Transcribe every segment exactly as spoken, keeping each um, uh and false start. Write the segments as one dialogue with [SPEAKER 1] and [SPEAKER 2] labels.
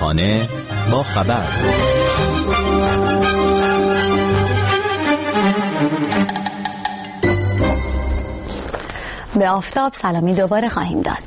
[SPEAKER 1] صبحانه با خبر.
[SPEAKER 2] به آفتاب سلامی دوباره خواهیم داد.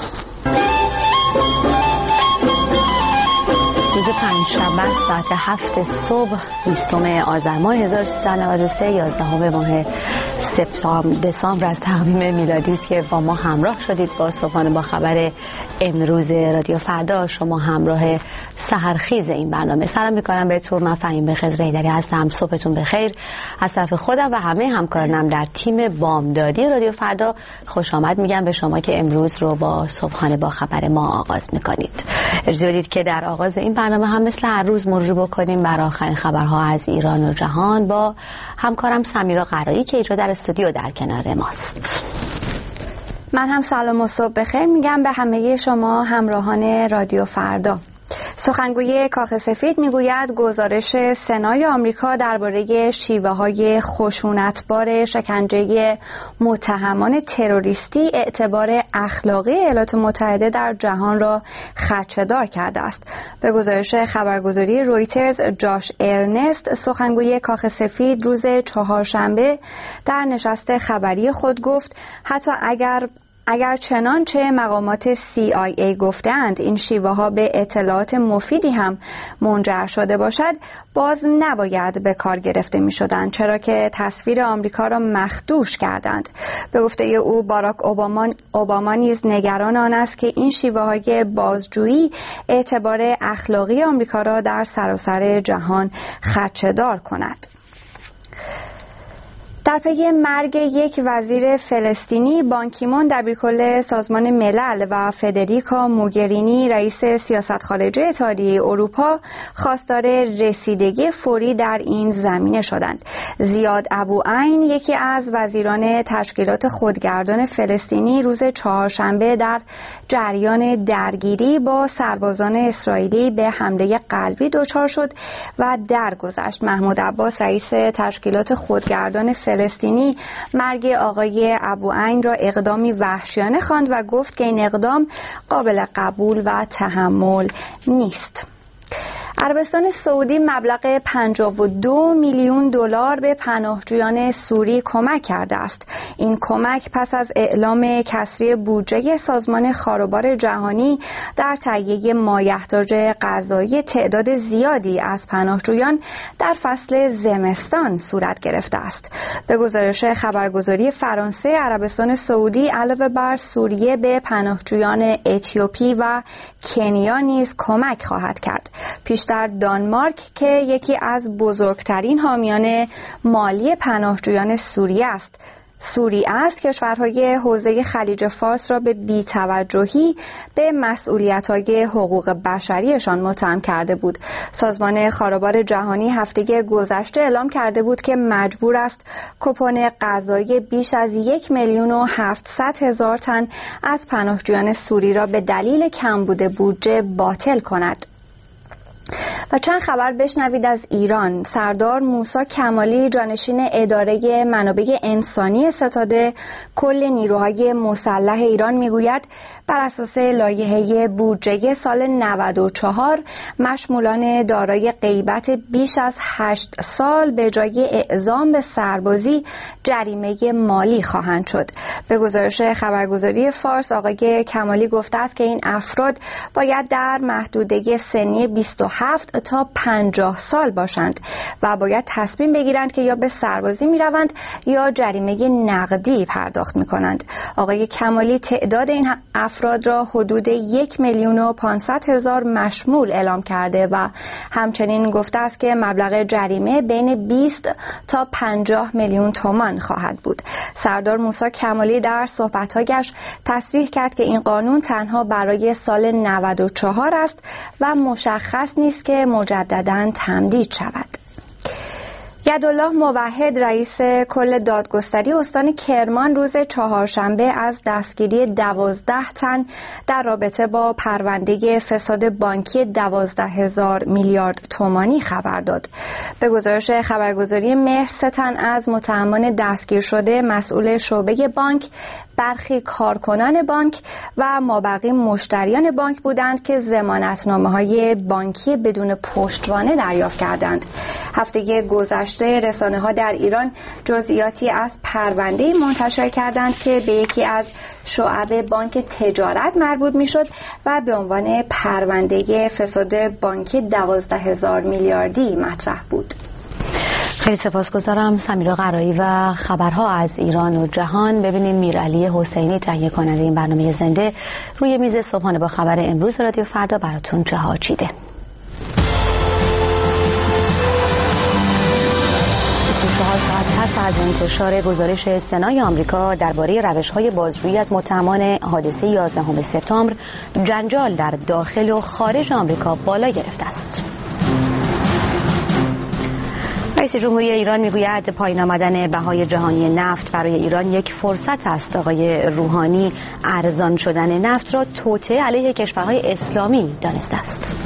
[SPEAKER 2] روز پنجشنبه ساعت هفت صبح بیستم آذر ماه هزار و سیصد و نود و سه یازدهم ماه سپتامبر دسامبر از تقویم میلادی است که با ما همراه شدید با صبحانه با خبر امروز رادیو فردا. شما همراه سحرخیز این برنامه. سلام میکنم بهتون. من فهیم خضر حیدری هستم. صبحتون بخیر. از طرف خودم و همه همکارانم در تیم بامدادی رادیو فردا خوش آمد میگم به شما که امروز رو با صبحانه با خبر ما آغاز میکنید. اجازه بدید که در آغاز این برنامه هم مثل هر روز مرور بکنیم بر آخرین خبرها از ایران و جهان با همکارم سمیرا قرایی که اینجا در استودیو در کنار ماست.
[SPEAKER 3] من هم سلام و صبح بخیر میگم به همه شما همراهان رادیو فردا. سخنگوی کاخ سفید میگوید گزارش سنای آمریکا درباره شیوه‌های خشونتبار شکنجه متهمان تروریستی اعتبار اخلاقی ایالات متحده در جهان را خدشه‌دار کرده است. به گزارش خبرگزاری رویترز، جاش ارنست سخنگوی کاخ سفید روز چهارشنبه در نشست خبری خود گفت حتی اگر اگر چنانچه مقامات سی آی ای گفتند این شیوه ها به اطلاعات مفیدی هم منجر شده باشد، باز نباید به کار گرفته می شدند، چرا که تصویر آمریکا را مخدوش کردند. به گفته او باراک اوباما, اوباما نیز نگران آن است که این شیوه های بازجویی اعتبار اخلاقی آمریکا را در سراسر جهان خدشه‌دار کند. در پی مرگ یک وزیر فلسطینی، بان کی مون دبیرکل سازمان ملل و فدریکا موگرینی رئیس سیاست خارجه اتحادیه اروپا خواستار رسیدگی فوری در این زمینه شدند. زیاد ابوعین یکی از وزیران تشکیلات خودگردان فلسطینی روز چهارشنبه در جریان درگیری با سربازان اسرائیلی به حمله قلبی دچار شد و درگذشت. محمود عباس رئیس تشکیلات خودگردان فلسطینی فلسطینی مرگ آقای ابوعین را اقدامی وحشیانه خواند و گفت که این اقدام قابل قبول و تحمل نیست. عربستان سعودی مبلغ پنجاه و دو میلیون دلار به پناهجویان سوری کمک کرده است. این کمک پس از اعلام کسری بودجه سازمان خاروبار جهانی در تهیه مایحتاج غذایی تعداد زیادی از پناهجویان در فصل زمستان صورت گرفته است. به گزارش خبرگزاری فرانسه، عربستان سعودی علاوه بر سوریه به پناهجویان اتیوپی و کنیا نیز کمک خواهد کرد. پیش در دانمارک که یکی از بزرگترین حامیان مالی پناهجویان سوریه است سوری است کشورهای حوزه خلیج فارس را به بی‌توجهی به مسئولیت‌های حقوق بشریشان متهم کرده بود. سازمان خاروبار جهانی هفته گذشته اعلام کرده بود که مجبور است کوپن غذایی بیش از یک میلیون و هفتصد هزار تن از پناهجویان سوری را به دلیل کمبود بودجه باطل کند. و چند خبر بشنوید از ایران. سردار موسی کمالی جانشین اداره منابع انسانی ستاد کل نیروهای مسلح ایران میگوید بر اساس لایحه بودجه سال نود و چهار مشمولان دارای غیبت بیش از هشت سال به جای اعزام به سربازی جریمه مالی خواهند شد. به گزارش خبرگزاری فارس، آقای کمالی گفته است که این افراد باید در محدوده سنی بیست و هفت تا پنجاه سال باشند و باید تصمیم بگیرند که یا به سربازی می روند یا جریمه نقدی پرداخت می کنند. آقای کمالی تعداد این افراد را حدود یک میلیون و پانصد هزار مشمول اعلام کرده و همچنین گفته است که مبلغ جریمه بین بیست تا پنجاه میلیون تومان خواهد بود. سردار موسی کمالی در صحبت‌هایش تصریح کرد که این قانون تنها برای سال نود و چهار است و مشخص نیست که مجدداً تمدید شود. یدالله موحد رئیس کل دادگستری استان کرمان روز چهارشنبه از دستگیری دوازده تن در رابطه با پرونده فساد بانکی دوازده هزار میلیارد تومانی خبر داد. به گزارش خبرگزاری مهر سه تن از متهمان دستگیر شده مسئول شعبه بانک، برخی کارکنان بانک و مابقی مشتریان بانک بودند که ضمانتنامه‌های بانکی بدون پشتوانه دریافت کردند. هفته گذشته رسانه‌ها در ایران جزئیاتی از پرونده منتشر کردند که به یکی از شعب بانک تجارت مربوط می‌شد و به عنوان پرونده فساد بانکی دوازده هزار میلیاردی مطرح بود.
[SPEAKER 2] خیلی سپاسگزارم سمیرا قرایی و خبرها از ایران و جهان. ببینیم میرعلی حسینی تهیه کننده این برنامه زنده روی میز صبحانه با خبر امروز رادیو فردا براتون چه ها چیده. چهار ساعت پس از انتشار گزارش سنای آمریکا درباره روش‌های بازجویی از متهمان حادثه یازدهم سپتامبر، جنجال در داخل و خارج آمریکا بالا گرفته است. رئیس جمهوری ایران میگوید پایین آمدن بهای جهانی نفت برای ایران یک فرصت است. آقای روحانی ارزان شدن نفت را توطئه علیه کشورهای اسلامی دانسته است.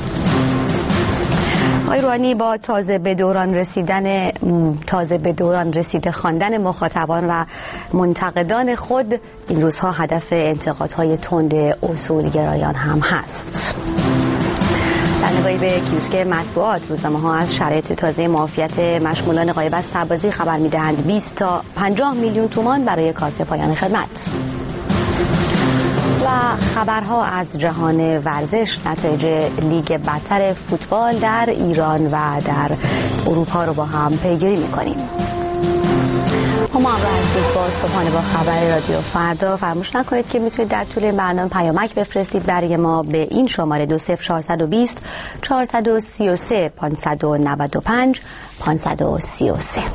[SPEAKER 2] آقای روحانی با تازه به دوران رسیدن تازه به دوران رسیده خواندن مخاطبان و منتقدان خود این روزها هدف انتقادهای تند اصولگرایان هم هست. در نگاهی به کیوسک مطبوعات، روزنامه‌ها از شرایط تازه معافیت مشمولان غایب از سربازی خبر می‌دهند. بیست تا پنجاه میلیون تومان برای کارت پایان خدمت. و خبرها از جهان ورزش، نتایج لیگ برتر فوتبال در ایران و در اروپا رو با هم پیگیری می‌کنیم. ما همراه هستید با صبحانه با خبر رادیو فردا. فراموش نکنید که میتونید در طول برنامه پیامک بفرستید برای ما به این شماره دو صفر چهارصد و بیست چهارصد و سی و سه پانصد و نود و پنج پانصد و سی و سه.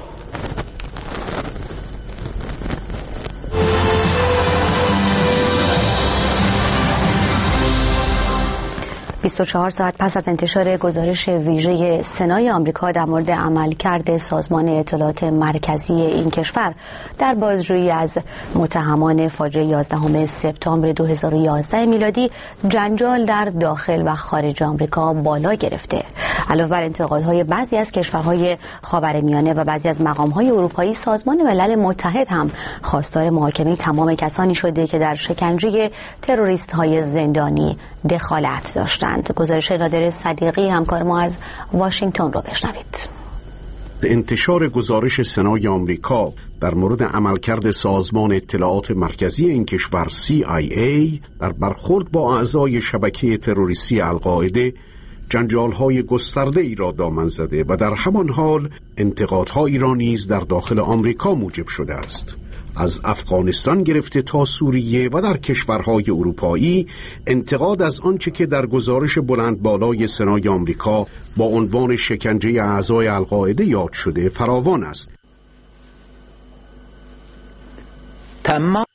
[SPEAKER 2] بیست و چهار ساعت پس از انتشار گزارش ویژه سنای آمریکا در مورد عملکرد سازمان اطلاعات مرکزی این کشور در بازجویی از متهمان فاجعه یازدهم سپتامبر دو هزار و یازده میلادی، جنجال در داخل و خارج آمریکا بالا گرفته. علاوه بر انتقادهای بعضی از کشورهای خاورمیانه و بعضی از مقامهای اروپایی، سازمان ملل متحد هم خواستار محاکمه تمام کسانی شده که در شکنجه تروریست‌های زندانی دخالت داشتند. گزارش نادر صدیقی همکار ما از واشنگتن رو بشنوید.
[SPEAKER 4] انتشار گزارش سنای آمریکا در مورد عملکرد سازمان اطلاعات مرکزی این کشور سی آی ای در برخورد با اعضای شبکه تروریستی القاعده جنجال‌های گسترده‌ای را دامن زده و در همان حال انتقادهایی را نیز در داخل آمریکا موجب شده است. از افغانستان گرفته تا سوریه و در کشورهای اروپایی، انتقاد از آنچه که در گزارش بلند بالای سنای آمریکا با عنوان شکنجه اعضای القاعده یاد شده فراوان است.
[SPEAKER 5] تمام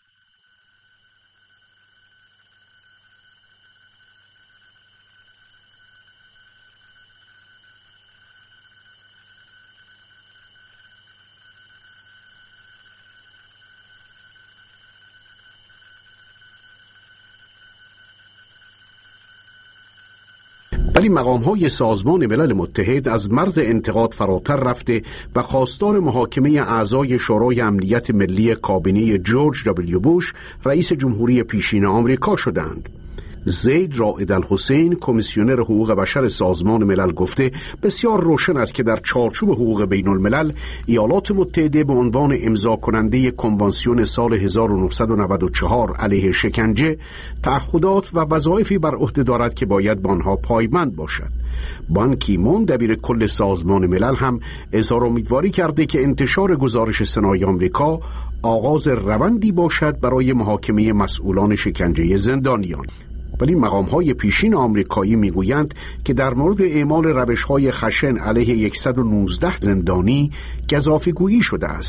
[SPEAKER 4] ولی مقام‌های سازمان ملل متحد از مرز انتقاد فراتر رفته و خواستار محاکمه اعضای شورای امنیت ملی کابینه جورج دبلیو بوش رئیس جمهوری پیشین آمریکا شدند. زید رائد الحسین، کمیسیونر حقوق بشر سازمان ملل، گفته بسیار روشن است که در چارچوب حقوق بین الملل ایالات متحده به عنوان امضا کننده کنوانسیون سال هزار و نهصد و نود و چهار علیه شکنجه تعهدات و وظایفی بر عهده دارد که باید به آنها پایبند باشد. بان کی مون، دبیر کل سازمان ملل، هم اظهار امیدواری کرده که انتشار گزارش سنای آمریکا آغاز روندی باشد برای محاکمه مسئولان شکنجه زندانیان. ولی مقام‌های پیشین آمریکایی میگویند که در مورد اعمال روش‌های خشن علیه صد و نوزده زندانی گزافه‌گویی شده است.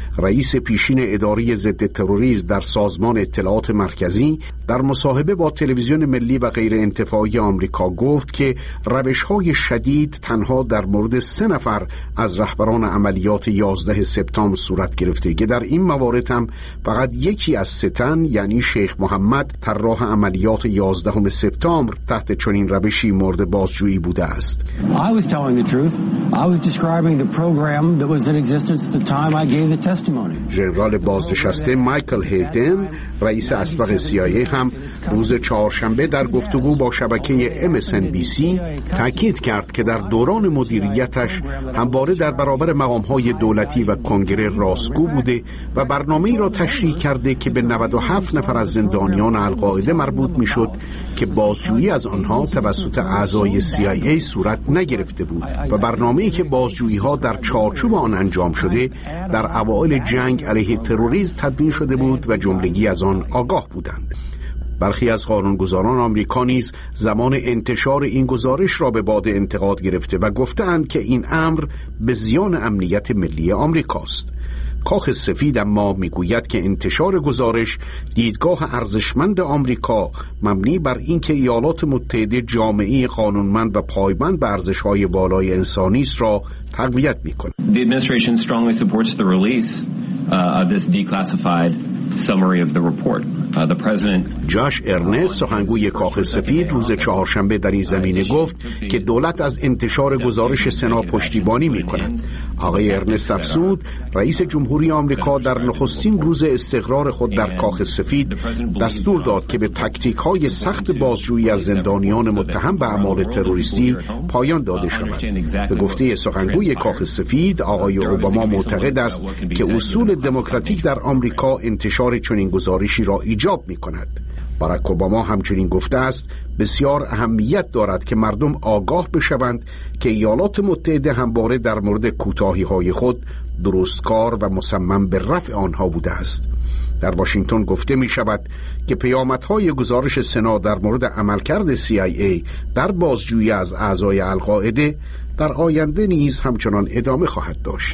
[SPEAKER 4] رئیس پیشین اداره ضد تروریسم در سازمان اطلاعات مرکزی، در مصاحبه با تلویزیون ملی و غیر انتفاعی آمریکا گفت که روش‌های شدید تنها در مورد سه نفر از رهبران عملیات یازده سپتامبر صورت گرفته که در این موارد هم فقط یکی از سه تن، یعنی شیخ محمد طراح عملیات یازده سپتامبر، تحت چنین روشی مورد بازجویی بوده است.
[SPEAKER 6] I was telling the truth. I was describing the program that was in existence at the time I gave the testimony.
[SPEAKER 4] ژنرال بازنشسته مایکل هیدن، رئیس اسبق سی آی ای، هم روز چهارشنبه در گفتگو با شبکه ام اس ان بی سی تاکید کرد که در دوران مدیریتش همواره در برابر مقام‌های دولتی و کنگره راستگو بوده و برنامه‌ای را تشریح کرده که به نود و هفت نفر از زندانیان القاعده مربوط می‌شد که بازجویی از آنها توسط اعضای سی آی ای صورت نگرفته بود و برنامه‌ای که بازجویی‌ها در چارچوب آن انجام شده در اوایل جنگ علیه تروریسم تدوین شده بود و جملگی از آن آگاه بودند. برخی از قانونگذاران آمریکا نیز زمان انتشار این گزارش را به باد انتقاد گرفته و گفتند که این امر به زیان امنیت ملی آمریکاست. کاخ سفید اما میگوید که انتشار گزارش دیدگاه ارزشمند آمریکا مبنی بر اینکه ایالات متحده جامعه قانونمند و پایبند به ارزش‌های والای انسانی است را تقویت می‌کند.
[SPEAKER 7] The administration strongly supports the release uh, of this declassified summary of the report. Uh, the president
[SPEAKER 4] جاش ارنست، سخنگوی کاخ سفید، روز چهارشنبه در این زمینه گفت که دولت از انتشار گزارش سنا پشتیبانی می‌کند. آقای ارنست افزود رئیس جمهوری آمریکا در نخستین روز استقرار خود در کاخ سفید دستور داد که به تاکتیک‌های سخت بازجویی از زندانیان متهم به اعمال تروریستی پایان داده شود. به گفته سخنگوی کاخ سفید، آقای اوباما معتقد است که اصول دموکراتیک در آمریکا انتشار چنین گزارشی را ایجاب می‌کند. باراک اوباما همچنین گفته است بسیار اهمیت دارد که مردم آگاه بشوند که ایالات متحده همواره در مورد کوتاهی‌های خود درستکار و مصمم به رفع آنها بوده است. در واشنگتن گفته می شود که پیامدهای گزارش سنا در مورد عملکرد سی آی ای در بازجویی از اعضای القاعده در آینده نیز همچنان ادامه خواهد داشت.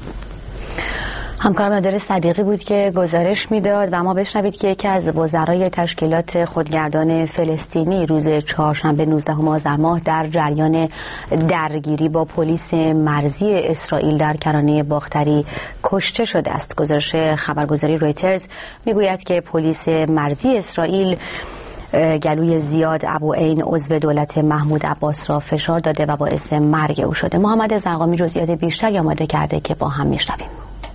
[SPEAKER 2] همکارم نادر صدیقی بود که گزارش میداد و ما بشنوید که یکی از وزرای تشکیلات خودگردان فلسطینی روز چهارشنبه نوزدهم آذر ماه در جریان درگیری با پلیس مرزی اسرائیل در کرانه باختری کشته شده است. گزارش خبرگزاری رویترز میگوید که پلیس مرزی اسرائیل گلوی زیاد ابو عین عضو دولت محمود عباس را فشار داده و باعث مرگ او شده. محمد زرقامی جزئیات بیشتری آماده کرده که با هم میشنویم.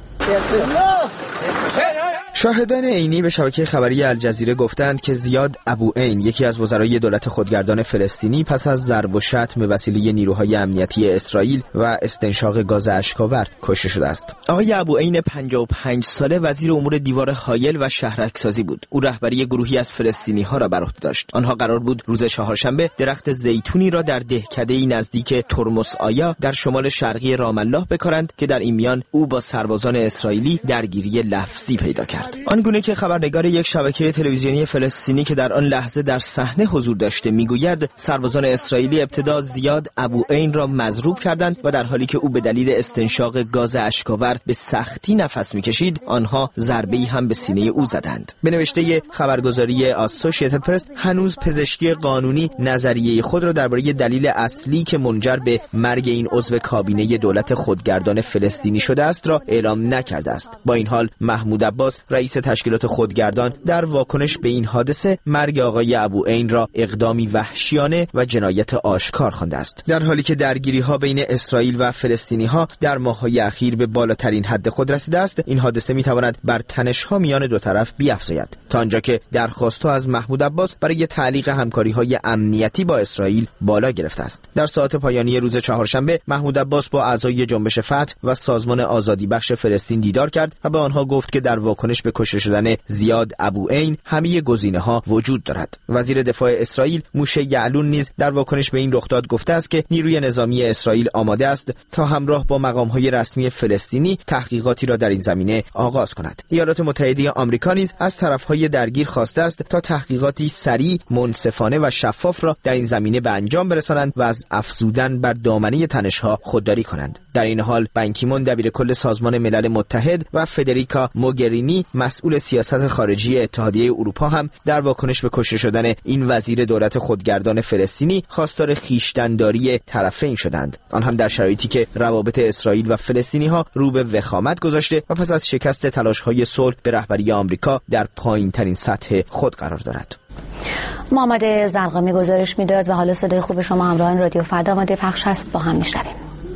[SPEAKER 8] شاهدان عینی به شبکه خبری الجزیره گفتند که زیاد ابو عین، یکی از وزرای دولت خودگردان فلسطینی، پس از ضرب و شتم به وسیله نیروهای امنیتی اسرائیل و استنشاق گاز اشک‌آور کشته شده است. آقای ابو عین پنجاه و پنج ساله وزیر امور دیوار حایل و شهرک‌سازی بود. او رهبری گروهی از فلسطینی‌ها را بر عهده داشت. آنها قرار بود روز چهارشنبه درخت زیتونی را در دهکده‌ای نزدیک ترمس آیا در شمال شرقی رام الله بکارند که در این میان او با سربازان اسرائیلی درگیری لفظی پیدا کرد. آنگونه که خبرنگار یک شبکه تلویزیونی فلسطینی که در آن لحظه در صحنه حضور داشته میگوید سربازان اسرائیلی ابتدا زیاد ابو عین را مضروب کردند و در حالی که او به دلیل استنشاق گاز اشک‌آور به سختی نفس میکشید آنها ضربه‌ای هم به سینه او زدند. به نوشته خبرگزاری آسوشییتد پرس، هنوز پزشکی قانونی نظریه خود را درباره دلیل اصلی که منجر به مرگ این عضو کابینه دولت خودگردان فلسطینی شده است را اعلام نکرده است. با این حال محمود عباس رئیس تشکیلات خودگردان در واکنش به این حادثه مرگ آقای ابو عین را اقدامی وحشیانه و جنایت آشکار خوانده است. در حالی که درگیری‌ها بین اسرائیل و فلسطینی‌ها در ماه‌های اخیر به بالاترین حد خود رسیده است، این حادثه می‌تواند بر تنش‌ها میان دو طرف بیفزاید، تا آنجا که درخواست‌ها از محمود عباس برای تعلیق همکاری‌های امنیتی با اسرائیل بالا گرفته است. در ساعات پایانی روز چهارشنبه محمود عباس با اعضای جنبش فتح و سازمان آزادی بخش فلسطین دیدار کرد و به آنها گفت که در واکنش به کشته شدن زیاد ابو عین همه گزینه‌ها وجود دارد. وزیر دفاع اسرائیل موشه یعلون نیز در واکنش به این رخداد گفته است که نیروی نظامی اسرائیل آماده است تا همراه با مقام‌های رسمی فلسطینی تحقیقاتی را در این زمینه آغاز کند. ایالات متحده آمریکا نیز از طرف‌های درگیر خواسته است تا تحقیقاتی سریع، منصفانه و شفاف را در این زمینه به انجام برسانند و از افزودن بر دامنه تنش‌ها خودداری کنند. در این حال بان کی مون دبیر کل سازمان ملل متحد و فدریکا موگرینی مسئول سیاست خارجی اتحادیه اروپا هم در واکنش به کشته شدن این وزیر دولت خودگردان فلسطینی خواستار خویشتن‌داری طرفین شدند، آن هم در شرایطی که روابط اسرائیل و فلسطینی‌ها رو به وخامت گذاشته و پس از شکست تلاش‌های صلح به رهبری آمریکا در پایین‌ترین سطح خود قرار دارد.
[SPEAKER 2] محمد زرقامی گزارش میداد و حالا صدای خوب شما همراهان رادیو فردا آماده پخش هست، با هم میشنویم.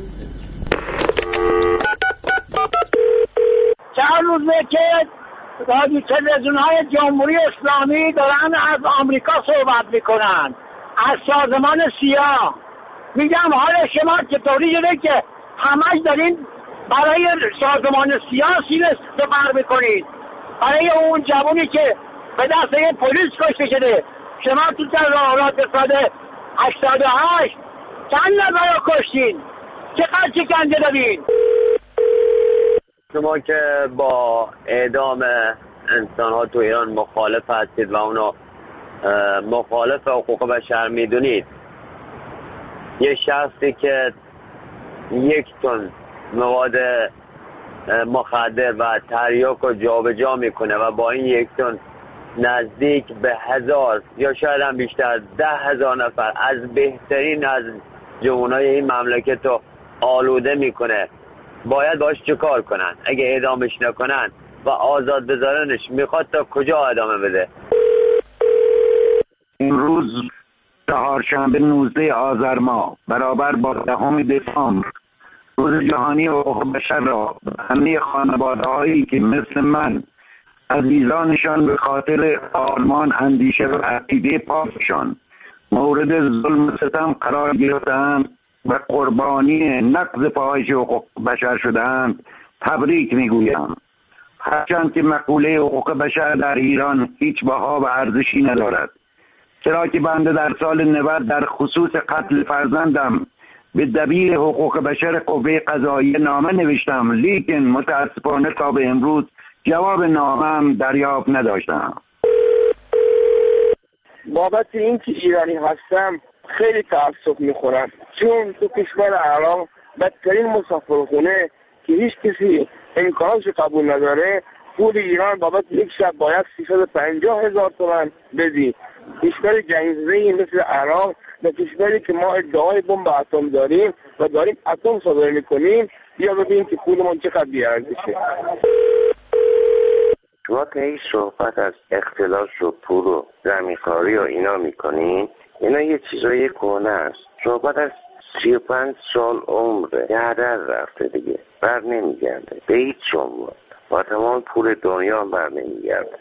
[SPEAKER 9] چند روزه که رادیو تلویزیون‌های جمهوری اسلامی دارن از آمریکا صحبت میکنن، از سازمان سیاه. میگم حال شما چطوری شده که همش دارین برای سازمان سیاه سینه سپر میکنید، برای اون جوانی که به دست یه پلیس کشته شده. شما تو تظاهرات سال هشتاد و هشت چند نفر رو کشتین؟ چقدر شکنجه دادین؟
[SPEAKER 10] شما که با اعدام انسان ها تو ایران مخالف هستید و اونو مخالف حقوق بشر میدونید، یه شخصی که یک تن مواد مخدر و تریاک رو جابجا میکنه و با این یک تن نزدیک به هزار یا شاید هم بیشتر ده هزار نفر از بهترین از جوانای این مملکت رو آلوده میکنه، باید باش چه کار کنن؟ اگه اعدامش نکنن و آزاد بذارنش میخواد تا کجا ادامه بده؟
[SPEAKER 11] امروز چهارشنبه نوزده آذر ماه برابر با دهم دسامبر روز جهانی حقوق بشر را همه خانواده‌هایی که مثل من عزیزانشان به خاطر آرمان، اندیشه و عقیده پاکشان مورد ظلم و ستم قرار گرفتند و قربانی نقض پاهیج حقوق بشر شدند تبریک میگویم. هرچند که مقوله حقوق بشر در ایران هیچ بها و ارزشی ندارد، چرا که بنده در سال نود در خصوص قتل فرزندم به دبیر حقوق بشر قوه قضاییه نامه نوشتم، لیکن متاسفانه تا به امروز جواب نامه‌ام دریافت نداشتم.
[SPEAKER 12] بابت این که ایرانی هستم خیلی تأسف میخورم، چون تو کشور عراق بدترین مسافرخونه که هیچ کسی امکانش قبول نداره، پول ایران بابت یک شب باید سیصد و پنجاه هزار تومان بدی. کشور جنگزده‌ای مثل عراق و کشوری که ما ادعای بمب اتم داریم و داریم اتم صادر میکنیم، بیا ببین که پولمون چقدر بی‌ارزشه.
[SPEAKER 13] شما که هیچ صحبت از اختلاس و پول و زمینخواری و اینا میکنین، اینا یه چیزای کهنه است. صحبت از سی و پنج سال عمره هدر رفته دیگه، بر نمیگرده به هیچ عنوان و تمام پول دنیا هم بر نمیگرده.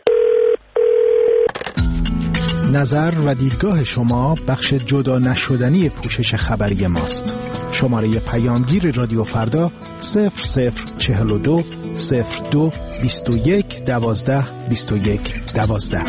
[SPEAKER 14] نظر و دیدگاه شما بخش جدا نشدنی پوشش خبری ماست. شماره پیامگیر رادیو فردا صفر صفر چهل و دو صفر دو بیست و یک دوازده بیست و یک دوازده.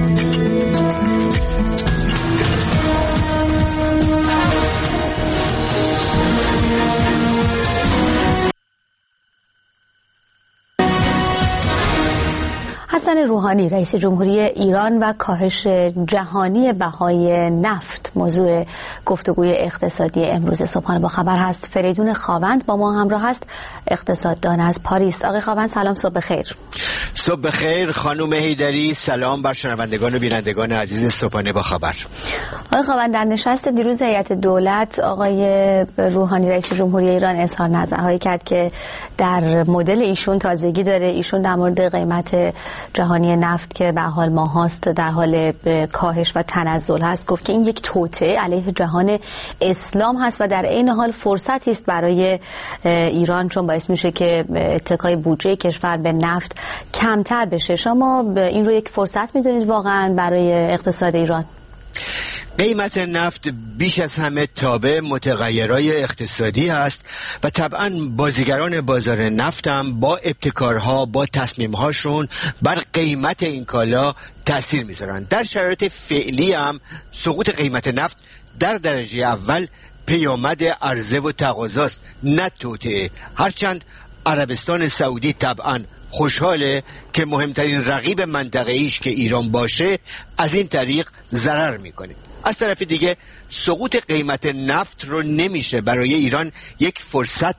[SPEAKER 2] حسن روحانی رئیس جمهوری ایران و کاهش جهانی بهای نفت موضوع گفتگوی اقتصادی امروز صبحانه با خبر هست. فریدون خاوند با ما همراه هست، اقتصاددان از پاریس. آقای خاوند سلام، صبح بخیر.
[SPEAKER 15] صبح بخیر خانم حیدری، سلام بر شنوندگان و بینندگان عزیز صبحانه با خبر.
[SPEAKER 2] آقای خاوند، در نشست دیروز هیئت دولت آقای روحانی رئیس جمهوری ایران اظهار نظرهایی کرد که در مدل ایشون تازگی داره. ایشون در مورد قیمت جهانی نفت که به حال ماهاست در حال کاهش و تنزل هست گفت که این یک توطئه علیه جهان اسلام هست و در عین حال فرصتی است برای ایران، چون باعث میشه که اتکای بودجه کشور به نفت کمتر بشه. شما این رو یک فرصت میدونید واقعا برای اقتصاد ایران؟
[SPEAKER 15] قیمت نفت بیش از همه تابع متغیرهای اقتصادی است و طبعا بازیگران بازار نفت هم با ابتکارها با تصمیمهاشون بر قیمت این کالا تأثیر میذارن. در شرایط فعلی هم سقوط قیمت نفت در درجه اول پیامد عرضه و تقاضاست، نه توطئه. هرچند عربستان سعودی طبعا خوشحاله که مهمترین رقیب منطقه‌ایش که ایران باشه از این طریق ضرر میکنه. از طرف دیگه سقوط قیمت نفت رو نمیشه برای ایران یک فرصت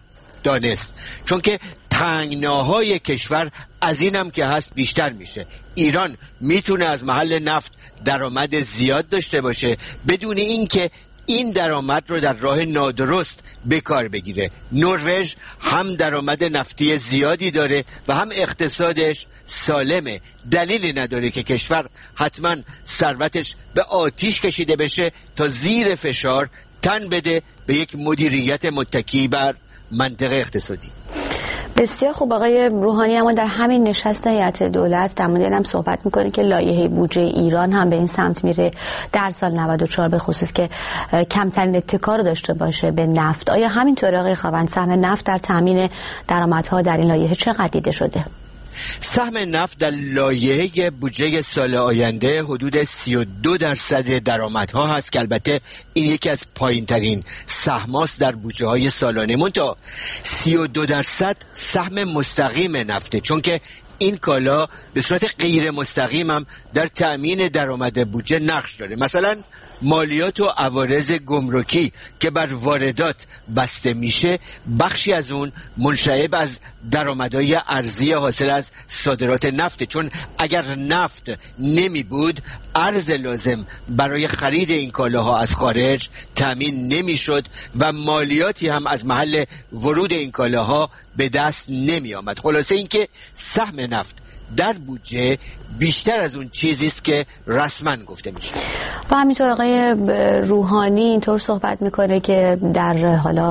[SPEAKER 15] دانست، چون که تنگناهای کشور از اینم که هست بیشتر میشه. ایران میتونه از محل نفت درآمد زیاد داشته باشه بدون اینکه این درآمد رو در راه نادرست به کار بگیره. نروژ هم درآمد نفتی زیادی داره و هم اقتصادش سالمه. دلیلی نداره که کشور حتما ثروتش به آتیش کشیده بشه تا زیر فشار تن بده به یک مدیریت متکی بر منطقه اقتصادی.
[SPEAKER 2] بسیار خوب آقای روحانی، اما در همین نشست هیئت دولت در مورد هم صحبت میکنه که لایحه بودجه ایران هم به این سمت میره در سال نود و چهار به خصوص که کمترین اتکا داشته باشه به نفت. آیا همینطوره آقای خاوند؟ سهم نفت در تامین درآمدها در این لایحه چقدر دیده شده؟
[SPEAKER 15] سهم نفت در لایحه بودجه سال آینده حدود سی و دو درصد درآمدها هست که البته این یکی از پایین ترین سهماست در بودجه های سالانه. منتها سی و دو درصد سهم مستقیم نفته، چون که این کالا به صورت غیر مستقیم هم در تأمین درآمد بودجه نقش داره. مثلا مالیات و عوارض گمرکی که بر واردات بسته میشه، بخشی از اون منشعب از درآمدهای ارزی حاصل از صادرات نفت، چون اگر نفت نمی بود ارز لازم برای خرید این کالاها از خارج تامین نمیشد و مالیاتی هم از محل ورود این کالاها به دست نمی آمد. خلاصه اینکه سهم نفت در بودجه بیشتر از اون چیزی است که رسما گفته میشه.
[SPEAKER 2] و همینطور آقای روحانی اینطور صحبت میکنه که در حالا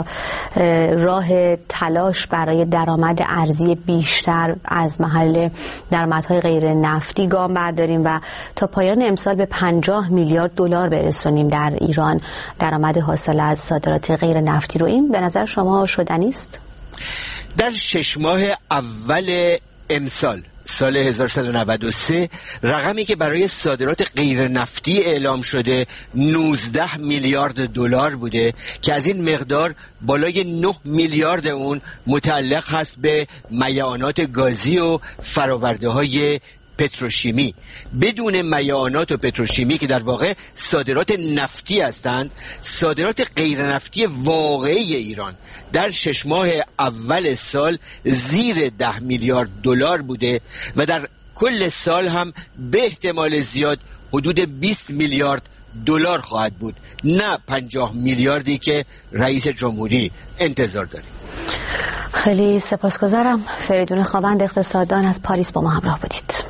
[SPEAKER 2] راه تلاش برای درآمد ارزی بیشتر از محل درآمدهای غیر نفتی گام برداریم و تا پایان امسال به پنجاه میلیارد دلار برسونیم در ایران درآمد حاصل از صادرات غیر نفتی رو. این به نظر شما شدنی است؟
[SPEAKER 15] در شش ماه اول امسال سال هزار و سیصد و نود و سه رقمی که برای صادرات غیر نفتی اعلام شده نوزده میلیارد دلار بوده که از این مقدار بالای نه میلیارد اون متعلق هست به میعانات گازی و فراورده های پتروشیمی. بدون میعانات و پتروشیمی که در واقع صادرات نفتی هستند، صادرات غیر نفتی واقعی ایران در شش ماه اول سال زیر ده میلیارد دلار بوده و در کل سال هم به احتمال زیاد حدود بیست میلیارد دلار خواهد بود، نه پنجاه میلیاردی که رئیس جمهوری انتظار داره.
[SPEAKER 2] خیلی سپاسگزارم. فریدون خاوند اقتصاددان از پاریس با ما همراه بودید.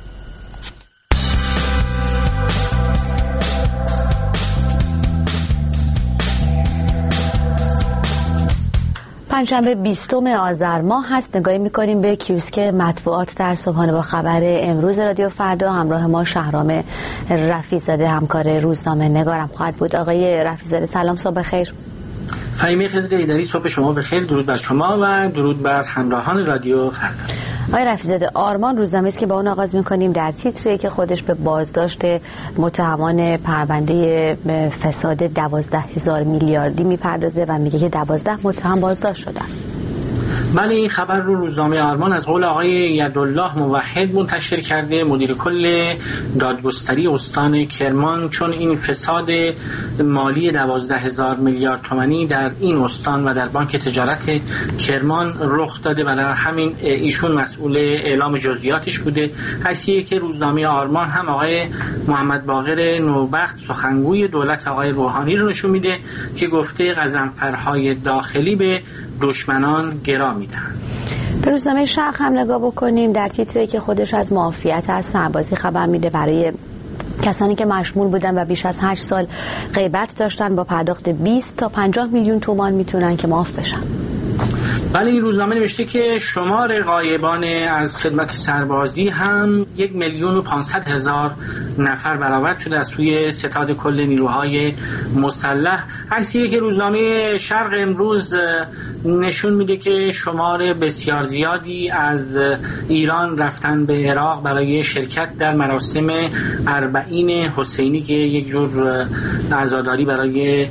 [SPEAKER 2] پنجشنبه بیستم آذر ماه هست. نگاهی میکنیم به کیوسک مطبوعات در صبحانه با خبر امروز رادیو فردا. همراه ما شهرام رفیع‌زاده همکار روزنامه نگارم خواهد بود. آقای رفیع‌زاده سلام، صبح خیر.
[SPEAKER 16] فهیمه خضر ایدری، صبح شما بخیر. درود بر شما و درود بر همراهان رادیو فردا.
[SPEAKER 2] آقای رفیع‌زاده، آرمان روزنامه است که با اون آغاز می‌کنیم. در تیتری که خودش به بازداشت متهمان پرونده فساد دوازده هزار میلیاردی میپردازه و میگه که دوازده متهم بازداشت شدن.
[SPEAKER 16] بله، این خبر رو روزنامه آرمان از قول آقای یدالله موحد منتشر کرده، مدیر کل دادگستری استان کرمان، چون این فساد مالی دوازده هزار میلیارد تومانی در این استان و در بانک تجارت کرمان رخ داده و در همین ایشون مسئول اعلام جزئیاتش بوده. حیثیه که روزنامه آرمان هم آقای محمد باقر نوبخت سخنگوی دولت آقای روحانی رو نشون میده که گفته غضنفرهای داخلی به دشمنان گرا میدن.
[SPEAKER 2] به روزنامه شرق هم نگاه بکنیم. در تیتری که خودش از معافیت از سربازی خبر میده برای کسانی که مشمول بودن و بیش از هشت سال غیبت داشتن، با پرداخت بیست تا پنجاه میلیون تومان میتونن که معاف بشن.
[SPEAKER 16] بله، این روزنامه نوشته که شمار غایبان از خدمت سربازی هم یک میلیون و پانصد هزار نفر برآورد شده از سوی ستاد کل نیروهای مسلح. عکسیه که روزنامه شرق امروز نشون میده که شمار بسیار زیادی از ایران رفتن به عراق برای شرکت در مراسم اربعین حسینی که یک جور عزاداری برای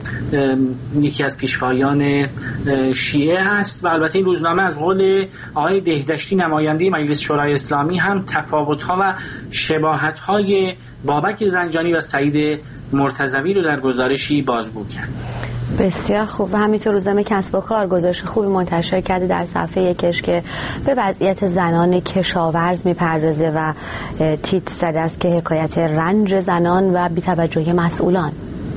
[SPEAKER 16] یکی از پیشوایان شیعه هست. و البته این روزنامه از قول آقای دهدشتی نماینده مجلس شورای اسلامی هم تفاوت‌ها و شباهت‌های بابک زنجانی و سعید مرتضوی رو در گزارشی بازگو کرد.
[SPEAKER 2] بسیار خوب. و همینطور روزنامه کسب و کار گزارش خوبی منتشر کرده در صفحه یکش که به وضعیت زنان کشاورز میپردازه و تیتر زده است که حکایت رنج زنان و بی‌توجهی مسئولان.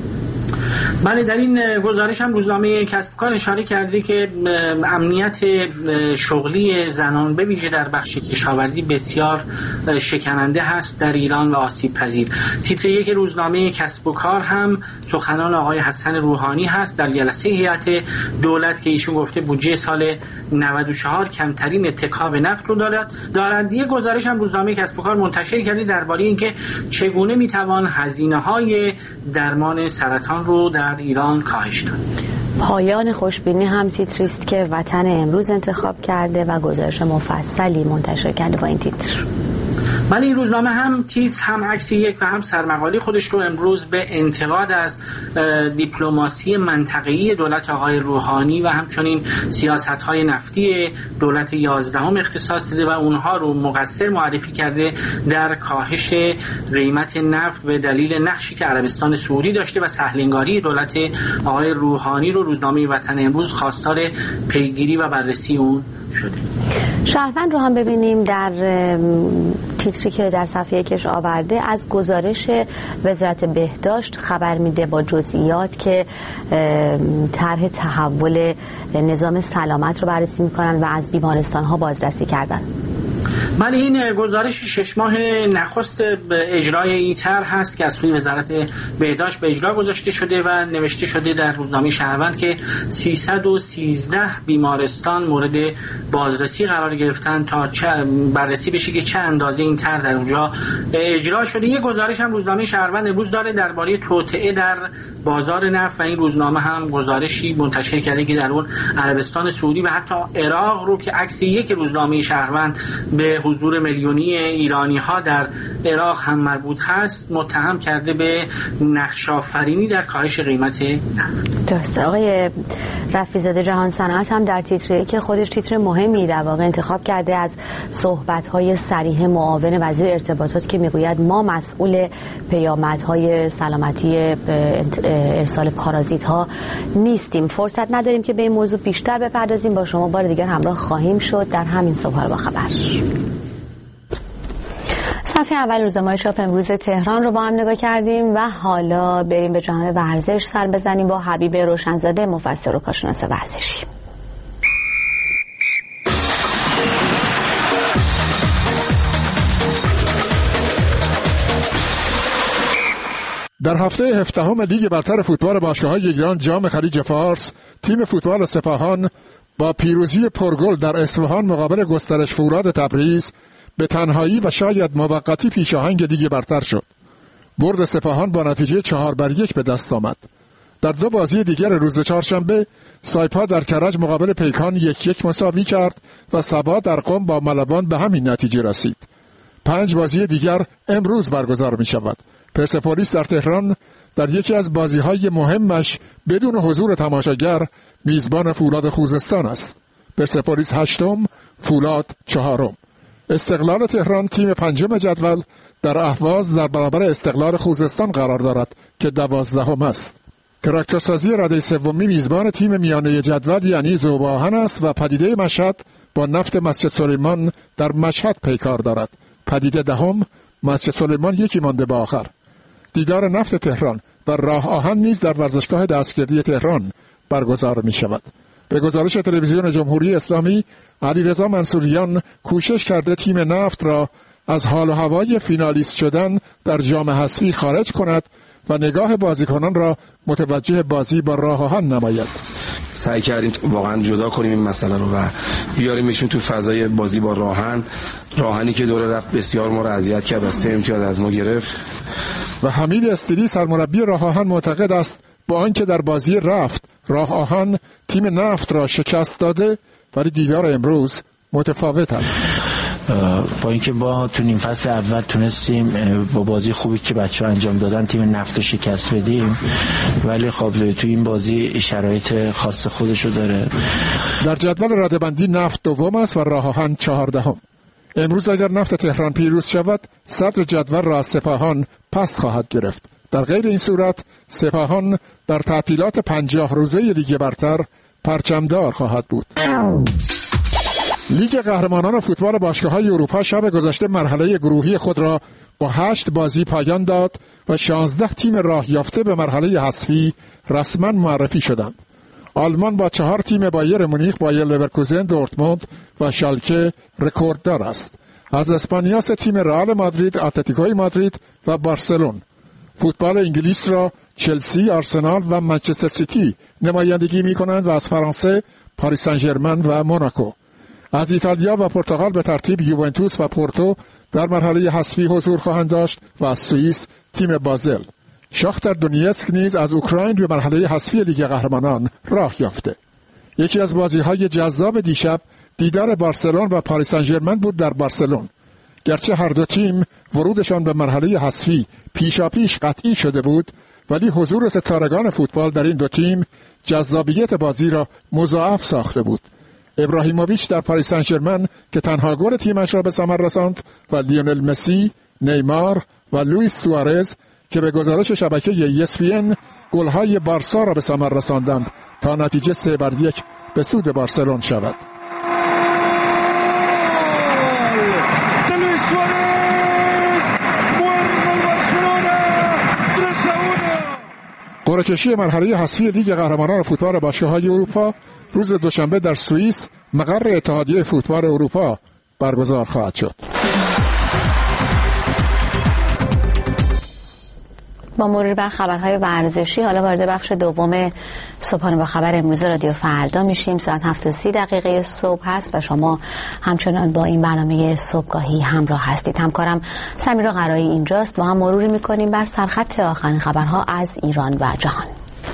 [SPEAKER 16] بله، در این گزارش هم روزنامه کسب و کار اشاره کرده که امنیت شغلی زنان به ویژه در بخش کشاورزی بسیار شکننده هست در ایران و آسیب پذیر. تیتر یک روزنامه کسب و کار هم سخنان آقای حسن روحانی هست در جلسه هیئت دولت که ایشون گفته بودجه سال نود و چهار کمترین اتکا به نفت رو دارد. دارد یک گزارش هم روزنامه کسب و کار منتشر کرده درباره اینکه چگونه میتوان هزینه‌های درمان سرطان رو در ایران کاهش داد.
[SPEAKER 2] پایان خوشبینی هم تیتری است که وطن امروز انتخاب کرده و گزارش مفصلی منتشر کرده با این تیتر.
[SPEAKER 16] ولی این روزنامه هم تیتر هم عکس یک و هم سرمقاله خودش رو امروز به انتقاد از دیپلماسی منطقه‌ای دولت آقای روحانی و همچنین سیاست‌های نفتی دولت یازدهم اختصاص داده و اونها رو مقصر معرفی کرده در کاهش قیمت نفت به دلیل نقشی که عربستان سعودی داشته و سهل‌انگاری دولت آقای روحانی رو روزنامه وطن امروز خواستار پیگیری و بررسی اون شده.
[SPEAKER 2] شهروند رو هم ببینیم در تیتری که در صفحه یکش آورده از گزارش وزارت بهداشت خبر میده با جزئیات که طرح تحول نظام سلامت رو بررسی میکنن و از بیمارستان ها بازرسی کردن.
[SPEAKER 16] بله، این گزارش شش ماه نخست اجرای این طرح هست که از سوی وزارت بهداشت به اجرا گذاشته شده و نوشته شده در روزنامه شهروند که سیصد و سیزده بیمارستان مورد بازرسی قرار گرفتن تا چه بررسی بشه که چه اندازه این طرح در اونجا اجرا شده. یک گزارش هم روزنامه شهروند امروز داره درباره توطئه در بازار نفت و این روزنامه هم گزارشی منتشر کرده که در اون عربستان سعودی و حتی عراق رو که عکس یک روزنامه شهروند به حضور میلیونی ایرانی ها در عراق هم مربوط هست متهم کرده به نقش‌آفرینی در کاهش قیمت نفت.
[SPEAKER 2] درسته. آقای رفیع‌زاده جهان صنعت هم در تیتری که خودش تیتر مهمی در واقع انتخاب کرده از صحبت‌های صریح معاون وزیر ارتباطات که میگوید ما مسئول پیامدهای سلامتی ارسال پارازیت‌ها نیستیم. فرصت نداریم که به این موضوع بیشتر بپردازیم. با شما بار دیگر همراه خواهیم شد در همین صبح با خبر. صفحه اول روزنامه چاپ امروز تهران رو با هم نگاه کردیم و حالا بریم به جهان ورزش سر بزنیم با حبیب روشنزاده مفسر و کارشناس ورزشی.
[SPEAKER 17] در هفته هفدهم لیگ برتر فوتبال باشگاه‌های ایران جام خلیج فارس تیم فوتبال سپاهان با پیروزی پرگل در اصفهان مقابل گسترش فولاد تبریز به تنهایی و شاید موقتی پیشاهنگ لیگ برتر شد. برد سپاهان با نتیجه چهار بر یک به دست آمد. در دو بازی دیگر روز چهارشنبه سایپا در کرج مقابل پیکان یک یک مساوی کرد و سبا در قم با ملوان به همین نتیجه رسید. پنج بازی دیگر امروز برگزار می شود. پرسپولیس در تهران در یکی از بازی‌های مهمش بدون حضور تماشاگر میزبان فولاد خوزستان است. پرسپولیس هشتم، فولاد چهارم. استقلال تهران تیم پنجم جدول در اهواز در برابر استقلال خوزستان قرار دارد که دوازدهم است. تراکتورسازی رده سومی میزبان تیم میانه جدول یعنی ذوب‌آهن است و پدیده مشهد با نفت مسجد سلیمان در مشهد پیکار دارد. پدیده دهم مسجد سلیمان یکی مانده به آخر. دیدار نفت تهران و راه آهن نیز در ورزشگاه دستگردی تهران برگزار می شود. به گزارش تلویزیون جمهوری اسلامی، علیرضا منصوریان کوشش کرده تیم نفت را از حال و هوای فینالیست شدن در جام حذفی خارج کند و نگاه بازیکنان را متوجه بازی با راه آهن نماید.
[SPEAKER 18] سعی کردیم واقعا جدا کنیم این مسئله رو و بیاریمشون تو فضای بازی با راهن راهنی که دوره رفت بسیار ما را اذیت کرد و سه امتیاز از ما گرفت.
[SPEAKER 17] و حمید استیلی سرمربی راه آهن معتقد است با آنکه در بازی رفت راه آهن تیم نفت را شکست داده ولی دیدار امروز متفاوت است.
[SPEAKER 19] با اینکه با تو نیم فصل اول تونستیم با بازی خوبی که بچه‌ها انجام دادن تیم نفت رو شکست بدیم ولی خب تو این بازی شرایط خاص خودشو داره.
[SPEAKER 17] در جدول رده‌بندی نفت دوم است و راه آهن چهاردهم. امروز اگر نفت تهران پیروز شود صدر جدول را از سپاهان پس خواهد گرفت. در غیر این صورت سپاهان در تعطیلات پنجاه روزه لیگ برتر پرچمدار خواهد بود. لیگ قهرمانان فوتبال باشگاه‌های اروپا شب گذشته مرحله گروهی خود را با هشت بازی پایان داد و شانزده تیم راه یافته به مرحله حذفی رسما معرفی شدند. آلمان با چهار تیم بایر مونیخ، بایر لورکوزن، دورتموند و شالکه رکورددار است. از اسپانیا سه تیم رئال مادرید، اتلتیکوی مادرید و بارسلون. فوتبال انگلیس را چلسی، آرسنال و منچستر سیتی نمایندگی می کنند و از فرانسه پاریس سن ژرمن و موناکو. از ایتالیا و پرتغال به ترتیب یوونتوس و پورتو در مرحله حذفی حضور خواهند داشت و از سوئیس تیم بازل. شاختر دونیتسک نیز از اوکراین به مرحله حذفی لیگ قهرمانان راه یافته. یکی از بازی‌های جذاب دیشب دیدار بارسلون و پاریس سن ژرمن بود در بارسلون. گرچه هر دو تیم ورودشان به مرحله حذفی پیشاپیش قطعی شده بود، ولی حضور ستارگان فوتبال در این دو تیم جذابیت بازی را مضاعف ساخته بود. ابراهیموویچ در پاریس سن ژرمن که تنها گل تیمش را به ثمر رساند و لیونل مسی، نیمار و لوئیس سوارز که به گزارش شبکه ای اس پی ان گل‌های بارسا را به ثمر رساندند تا نتیجه سه بر یک به سود بارسلون شود. قرعه کشی مرحله حذفی لیگ قهرمانان فوتبال باشگاه‌های اروپا روز دوشنبه در سوئیس مقر اتحادیه فوتبال اروپا برگزار خواهد شد.
[SPEAKER 2] با مرور بر خبرهای ورزشی حالا وارد بخش دوم صبحانه با خبر امروز رادیو فردا میشیم. ساعت هفت و سی دقیقه صبح هست و شما همچنان با این برنامه صبحگاهی همراه هستید. همکارم سمیرا قرایی اینجاست. با هم مروری میکنیم بر سرخط آخرین خبرها از ایران و جهان.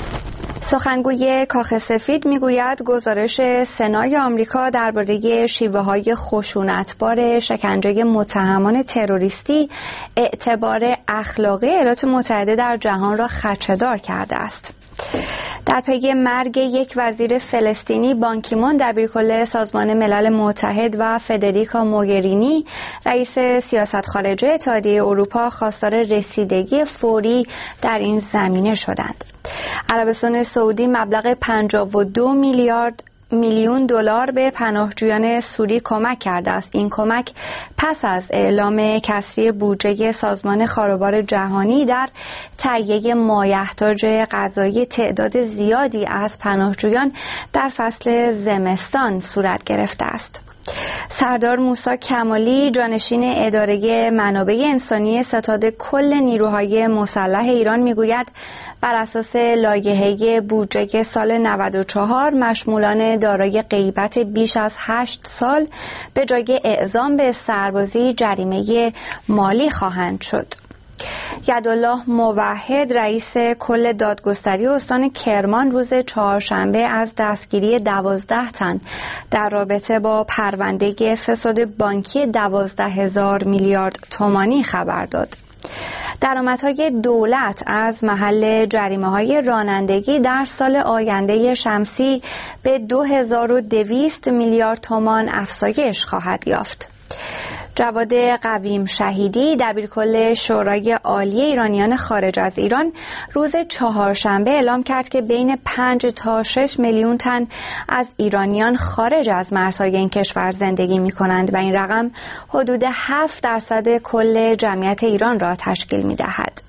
[SPEAKER 3] سخنگوی کاخ سفید میگوید گزارش سنای آمریکا درباره شیوه‌های خشونتبار شکنجه متهمان تروریستی اعتبار اخلاقی ایالات متحده در جهان را خدشه‌دار کرده است. در پی مرگ یک وزیر فلسطینی، بان کی مون دبیرکل سازمان ملل متحد و فدریکا موگرینی رئیس سیاست خارجه اتحادیه اروپا خواستار رسیدگی فوری در این زمینه شدند. عربستان سعودی مبلغ پنجاه و دو میلیارد میلیون دلار به پناهجویان سوری کمک کرده است. این کمک پس از اعلام کسری بودجه سازمان خاروبار جهانی در تهیه مایحتاج غذایی تعداد زیادی از پناهجویان در فصل زمستان صورت گرفته است. سردار موسی کمالی جانشین اداره منابع انسانی ستاد کل نیروهای مسلح ایران میگوید بر اساس لایحه بودجه سال نود و چهار مشمولان دارای غیبت بیش از هشت سال به جای اعزام به سربازی جریمه مالی خواهند شد. یدالله موحد رئیس کل دادگستری استان کرمان روز چهارشنبه از دستگیری دوازده تن در رابطه با پرونده فساد بانکی دوازده هزار میلیارد تومانی خبر داد. درآمدهای دولت از محل جریمه‌های رانندگی در سال آینده شمسی به دو هزار و دویست میلیارد تومان افزایش خواهد یافت. جواد قویم شهیدی دبیرکل شورای عالی ایرانیان خارج از ایران روز چهارشنبه اعلام کرد که بین پنج تا شش میلیون تن از ایرانیان خارج از مرزهای این کشور زندگی می کنند و این رقم حدود هفت درصد کل جمعیت ایران را تشکیل می دهد.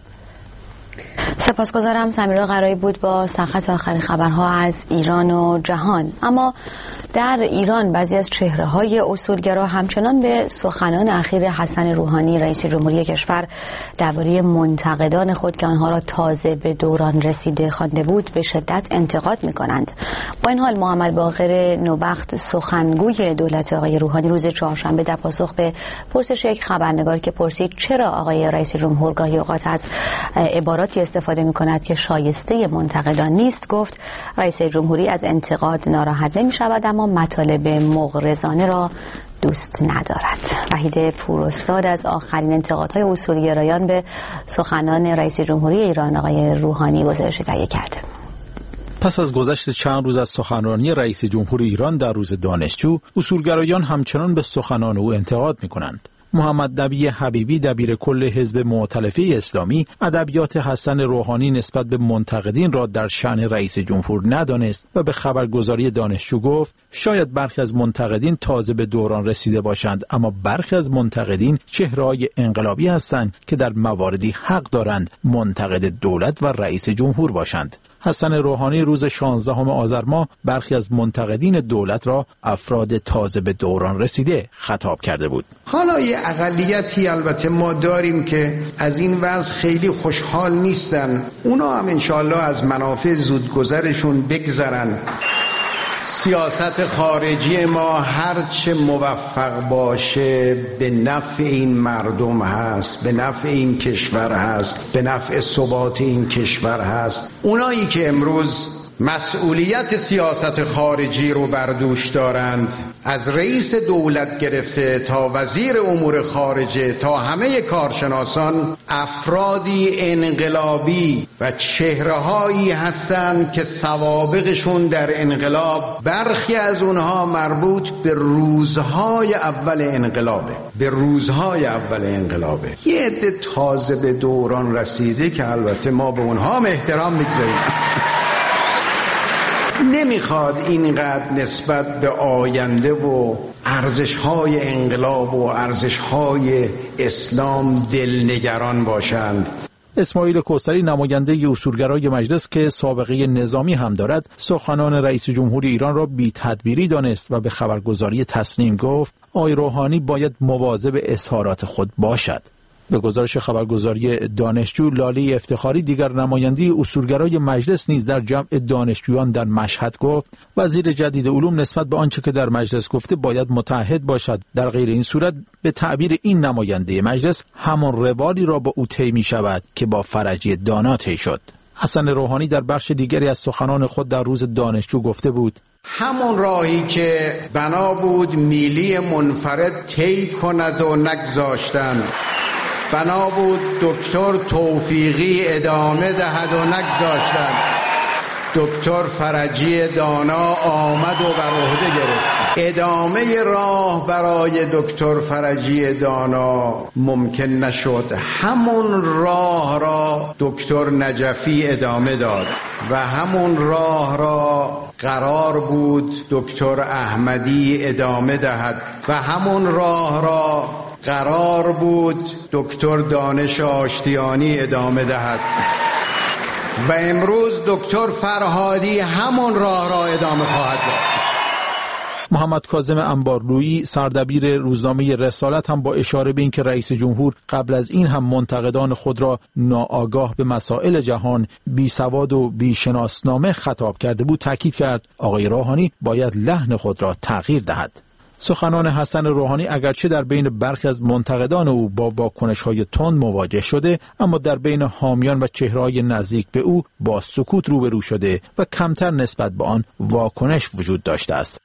[SPEAKER 2] سپاسگزارم. سمیرا قرایی بود با سرخط آخرین خبرها از ایران و جهان. اما در ایران بعضی از چهره‌های اصولگرا همچنان به سخنان اخیر حسن روحانی رئیس جمهوری کشور درباره منتقدان خود که آنها را تازه به دوران رسیده خوانده بود به شدت انتقاد می‌کنند. با این حال محمد باقر نوبخت سخنگوی دولت آقای روحانی روز چهارشنبه در پاسخ به پرسش یک خبرنگار که پرسید چرا آقای رئیس جمهور گاهی اوقات از عباراتی استفاده می‌کند که شایسته منتقدان نیست گفت رئیس جمهوری از انتقاد ناراحت نمی‌شود اما مطالب مغرضانه را دوست ندارد. وحید پوراستاد از آخرین انتقادهای اصولگرایان به سخنان رئیس جمهوری ایران آقای روحانی گزارشی تهیه کرده.
[SPEAKER 20] پس از گذشت چند روز از سخنرانی رئیس جمهور ایران در روز دانشجو، اصولگرایان همچنان به سخنان او انتقاد می‌کنند. محمد نبی حبیبی دبیر کل حزب مؤتلفه اسلامی ادبیات حسن روحانی نسبت به منتقدین را در شأن رئیس جمهور ندانست و به خبرگزاری دانشجو گفت شاید برخی از منتقدین تازه به دوران رسیده باشند، اما برخی از منتقدین چهره‌های انقلابی هستند که در مواردی حق دارند منتقد دولت و رئیس جمهور باشند. حسن روحانی روز شانزدهم آذر ماه برخی از منتقدین دولت را افراد تازه به دوران رسیده خطاب کرده بود.
[SPEAKER 21] حالا یه اقلیتی البته ما داریم که از این وضع خیلی خوشحال نیستن، اونا هم انشالله از منافع زودگذرشون بگذرن. سیاست خارجی ما هرچه موفق باشه به نفع این مردم هست، به نفع این کشور هست، به نفع ثبات این کشور هست. اونایی که امروز مسئولیت سیاست خارجی رو بر دوش دارند، از رئیس دولت گرفته تا وزیر امور خارجه تا همه کارشناسان، افرادی انقلابی و چهره‌هایی هستند که سوابقشون در انقلاب برخی از اونها مربوط به روزهای اول انقلابه به روزهای اول انقلابه یه عده تازه به دوران رسیده که البته ما به اونها هم احترام میگذاریم. نمیخواد اینقدر نسبت به آینده و ارزش‌های انقلاب و ارزش‌های اسلام دلنگران باشند.
[SPEAKER 20] اسماعیل کوثری نماینده اصولگرای مجلس که سابقه نظامی هم دارد سخنان رئیس جمهوری ایران را بی تدبیری دانست و به خبرگزاری تسنیم گفت آقای روحانی باید مواظب اظهارات خود باشد. به گزارش خبرگزاری دانشجو، لاله افتخاری دیگر نماینده اصولگرای مجلس نیز در جمع دانشجویان در مشهد گفت وزیر جدید علوم نسبت به آنچه که در مجلس گفته باید متعهد باشد، در غیر این صورت به تعبیر این نماینده مجلس همان روالی را با او طی می شود که با فرجی دانا طی شد. حسن روحانی در بخش دیگری از سخنان خود در روز دانشجو گفته بود
[SPEAKER 21] همون راهی که بنا بود میلی منفرد طی کند و نگذاشتند، بنا بود دکتر توفیقی ادامه دهد و نگذاشتند. دکتر فرجی دانا آمد و بر عهده گرفت. ادامه راه برای دکتر فرجی دانا ممکن نشد. همون راه را دکتر نجفی ادامه داد و همون راه را قرار بود دکتر احمدی ادامه دهد و همون راه را قرار بود دکتر دانش آشتیانی ادامه دهد و امروز دکتر فرهادی همون راه را ادامه خواهد داد.
[SPEAKER 20] محمد کاظم انبارلویی سردبیر روزنامه رسالت هم با اشاره به اینکه رئیس جمهور قبل از این هم منتقدان خود را ناآگاه به مسائل جهان، بی سواد و بی شناسنامه خطاب کرده بود تاکید کرد آقای روحانی باید لحن خود را تغییر دهد. سخنان حسن روحانی اگرچه در بین برخی از منتقدان او با واکنش‌های تند مواجه شده، اما در بین حامیان و چهره‌های نزدیک به او با سکوت روبرو شده و کمتر نسبت به آن واکنش وجود داشته است.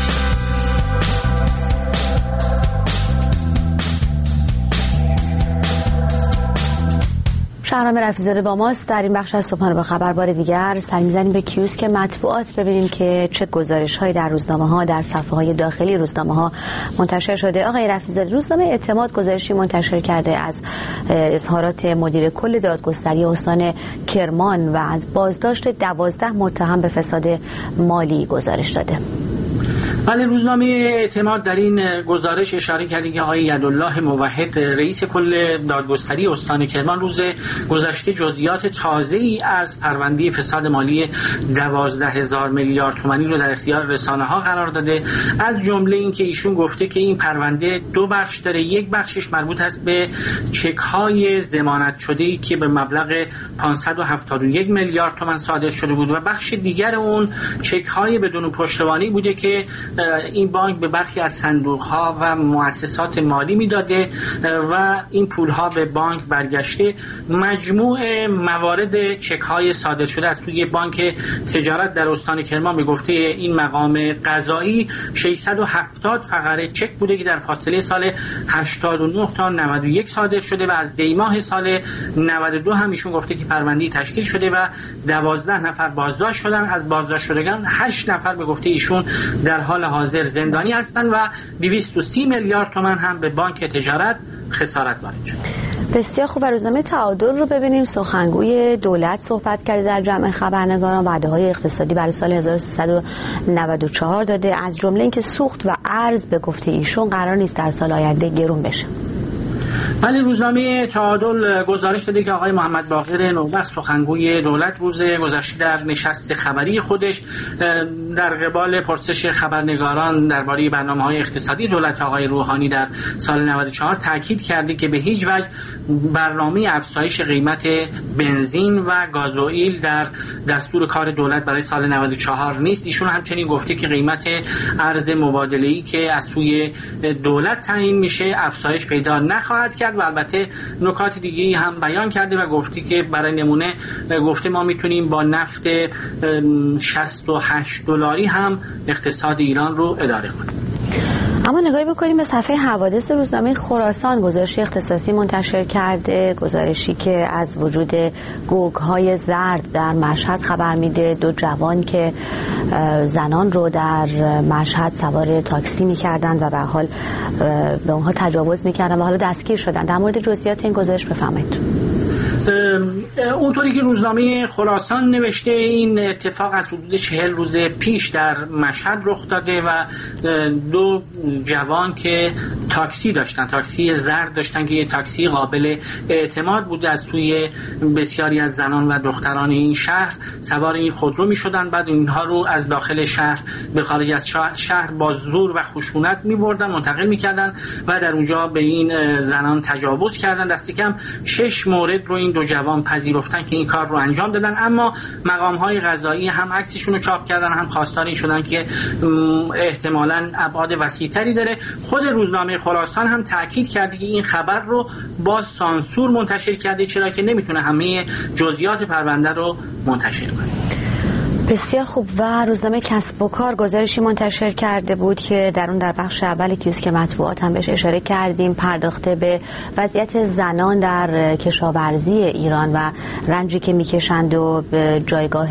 [SPEAKER 2] شهرام رفیع‌زاده با ماست در این بخش از صبحانه با خبر. بار دیگر سر می‌زنیم به کیوسک مطبوعات ببینیم که چه گزارش‌هایی در روزنامه‌ها در صفحه‌های داخلی روزنامه‌ها منتشر شده. آقای رفیع‌زاده، روزنامه اعتماد گزارشی منتشر کرده از اظهارات مدیر کل دادگستری استان کرمان و از بازداشت دوازده متهم به فساد مالی گزارش داده.
[SPEAKER 16] بله، روزنامه اعتماد در این گزارش اشاره کرده که آقای یدالله موحد رئیس کل دادگستری استان کرمان روز گذشته جزئیات تازه‌ای از پرونده فساد مالی دوازده هزار میلیارد تومانی رو در اختیار رسانه‌ها قرار داده. از جمله این که ایشون گفته که این پرونده دو بخش داره. یک بخشش مربوط است به چک‌های ضمانت شده‌ای که به مبلغ پانصد و هفتاد و یک میلیارد تومان صادر شده بود و بخش دیگر اون چک‌های بدون پشتوانه بوده که این بانک به برخی از صندوق‌ها و مؤسسات مالی میداده و این پول‌ها به بانک برگشته. مجموع موارد چک‌های صادر شده از سوی بانک تجارت در استان کرمان به گفته این مقام قضایی ششصد و هفتاد فقره چک بوده که در فاصله سال هشتاد و نه تا نود و یک صادر شده و از دیماه سال نود و دو هم ایشون گفته که پرونده تشکیل شده و دوازده نفر بازداشت شدن. از بازداشت شدگان هشت نفر به گفته ایشون در حال حال حاضر زندانی هستند و دویست و سی میلیارد تومان هم به بانک تجارت خسارت وارد شد.
[SPEAKER 2] بسیار خوب. روزنامه تعادل رو ببینیم. سخنگوی دولت صحبت کرده در جمع خبرنگاران، وعده‌های اقتصادی برای سال هزار و سیصد و نود و چهار داده، از جمله اینکه سوخت و ارز به گفته ایشون قرار نیست در سال آینده گرون بشه.
[SPEAKER 16] ولی روزنامه تعادل گزارش داده که آقای محمد باقر نوبخت سخنگوی دولت روز گذشته در نشست خبری خودش در قبال پرسش خبرنگاران درباره برنامه‌های اقتصادی دولت آقای روحانی در سال نود و چهار تاکید کرده که به هیچ وجه برنامه افزایش قیمت بنزین و گازوئیل در دستور کار دولت برای سال نود و چهار نیست. ایشون همچنین گفته که قیمت ارز مبادله‌ای که از سوی دولت تعیین میشه افزایش پیدا نخواهد کرد و البته نکات دیگه‌ای هم بیان کرده و گفته که برای نمونه گفته ما میتونیم با نفت شصت و هشت دلاری هم اقتصاد ایران رو اداره کنیم.
[SPEAKER 2] اما نگاهی بکنیم به صفحه حوادث روزنامه خراسان. گزارشی اختصاصی منتشر کرده، گزارشی که از وجود گوگ‌های زرد در مشهد خبر میده. دو جوان که زنان رو در مشهد سوار تاکسی میکردن و به حال به اونها تجاوز میکردن و حالا دستگیر شدن. در مورد جزئیات این گزارش بفرمایید.
[SPEAKER 16] اونطوری که روزنامه خراسان نوشته این اتفاق از حدود چهل روز پیش در مشهد رخ داده و دو جوان که تاکسی داشتن، تاکسی زرد داشتن که یه تاکسی قابل اعتماد بوده، از سوی بسیاری از زنان و دختران این شهر سوار این خودرو می شدن. بعد اینها رو از داخل شهر به خارج از شهر با زور و خشونت می بردن، منتقل می کردن و در اونجا به این زنان تجاوز کردن. دست کم شش مورد رو این دو جوان پذیرفتن که این کار رو انجام دادن، اما مقام‌های قضایی هم عکسشون رو چاپ کردن، هم خواستار این شدن که احتمالاً ابعاد وسیع‌تری داره. خود روزنامه خراسان هم تاکید کرده که این خبر رو با سانسور منتشر کرده، چرا که نمیتونه همه جزئیات پرونده رو منتشر کنه.
[SPEAKER 2] بسیار خوب. و روزنامه کسب و کار گزارشی منتشر کرده بود که در اون در بخش اول کیوسک مطبوعات هم بهش اشاره کردیم، پرداخته به وضعیت زنان در کشاورزی ایران و رنجی که میکشند و به جایگاه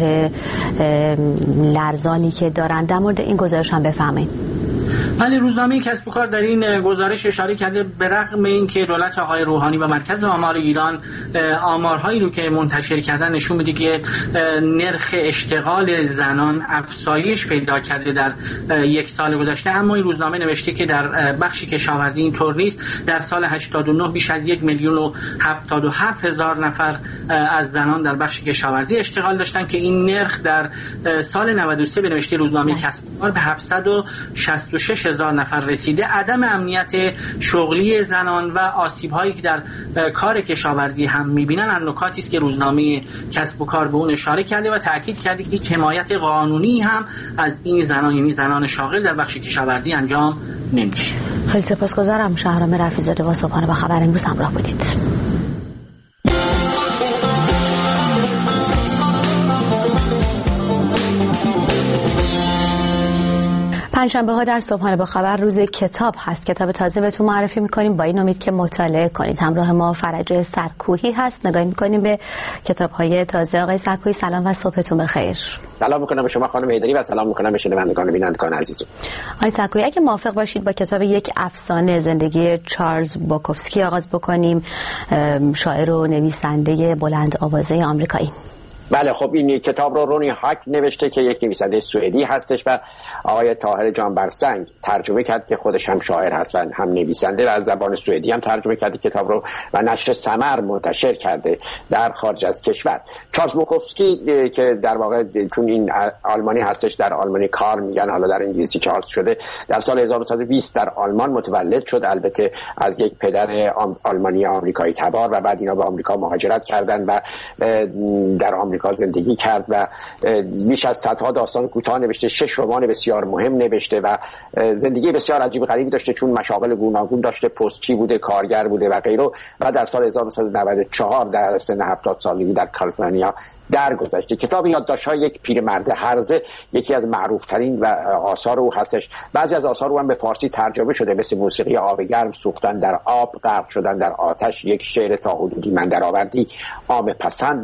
[SPEAKER 2] لرزانی که دارند. در مورد این گزارش هم بفرمایید.
[SPEAKER 16] ولی روزنامه کسب و کار در این گزارش اشاره کرده به رغم اینکه دولت آقای روحانی و مرکز آمار ایران آمارهایی رو که منتشر کردن نشون میده که نرخ اشتغال زنان افزایش پیدا کرده در یک سال گذشته، اما این روزنامه نوشته که در بخش کشاورزی اینطور نیست. در سال هشتاد و نه بیش از یک میلیون و هفتاد و هفت هزار نفر از زنان در بخش کشاورزی اشتغال داشتن که این نرخ در سال نود و سه به نوشته روزنامه کسب و کار به هفتصد و شصت و شش هزار نفر رسیده. عدم امنیت شغلی زنان و آسیب‌هایی که در کار کشاورزی هم می‌بینن نکاتی است که روزنامه کسب و کار به اون اشاره کرده و تاکید کرده که هیچ حمایت قانونی هم از این زنان، یعنی زنان شاغل در بخش کشاورزی انجام نمیشه.
[SPEAKER 2] خیلی سپاسگزارم. شهرام رفیع‌زاده با صبحانه با خبر امروز همراه بودید. پنجشنبه ها در صبحانه با خبر روز کتاب هست. کتاب تازه بهتون معرفی میکنیم با این امید که مطالعه کنید. همراه ما فرج سرکوهی هست. نگاهی میکنیم به کتاب های تازه. آقای سرکوهی سلام و صبحتون بخیر.
[SPEAKER 1] سلام میکنم به شما خانم حیدری و سلام میکنم به شنوندگان و بینندگان عزیزم.
[SPEAKER 2] آقای سرکوهی اگه موافق باشید با کتاب یک افسانه زندگی چارلز بوکوفسکی آغاز بکنیم، شاعر و نویسنده بلند آوازه آمریکایی.
[SPEAKER 1] بله خب این کتاب رو رونی هاک نوشته که یک نویسنده سوئدی هستش و آقای طاهر جانبرسنگ ترجمه کرد که خودش هم شاعر هست و هم نویسنده و از زبان سوئدی هم ترجمه کرده کتاب رو و نشر ثمر منتشر کرده در خارج از کشور. چارلز بوکوفسکی که در واقع چون این آلمانی هستش در آلمانی کار میگن، حالا در انگلیسی چارلز شده، در سال هزار و نهصد و بیست در آلمان متولد شد، البته از یک پدر آلمانی آمریکایی تبار و بعد اینا به آمریکا مهاجرت کردن و در آمریکا زندگی کرد و بیش از صدها داستان کوتاه نوشته، شش رمان بسیار مهم نوشته و زندگی بسیار عجیب غریبی داشته چون مشاغل گوناگون داشته، پستچی بوده، کارگر بوده و غیره و در سال هزار و نهصد و نود و چهار در سن هفتاد سالگی در کالیفرنیا درگذشته. کتاب یادداشت‌های یک پیرمرد هرزه یکی از معروف‌ترین و آثار او هستش. بعضی از آثار او هم به فارسی ترجمه شده، مثل موسیقی آب گرم، سوختن در آب، غرق شدن در آتش، یک شعر تا حدودی من درآوردی، عام پسند و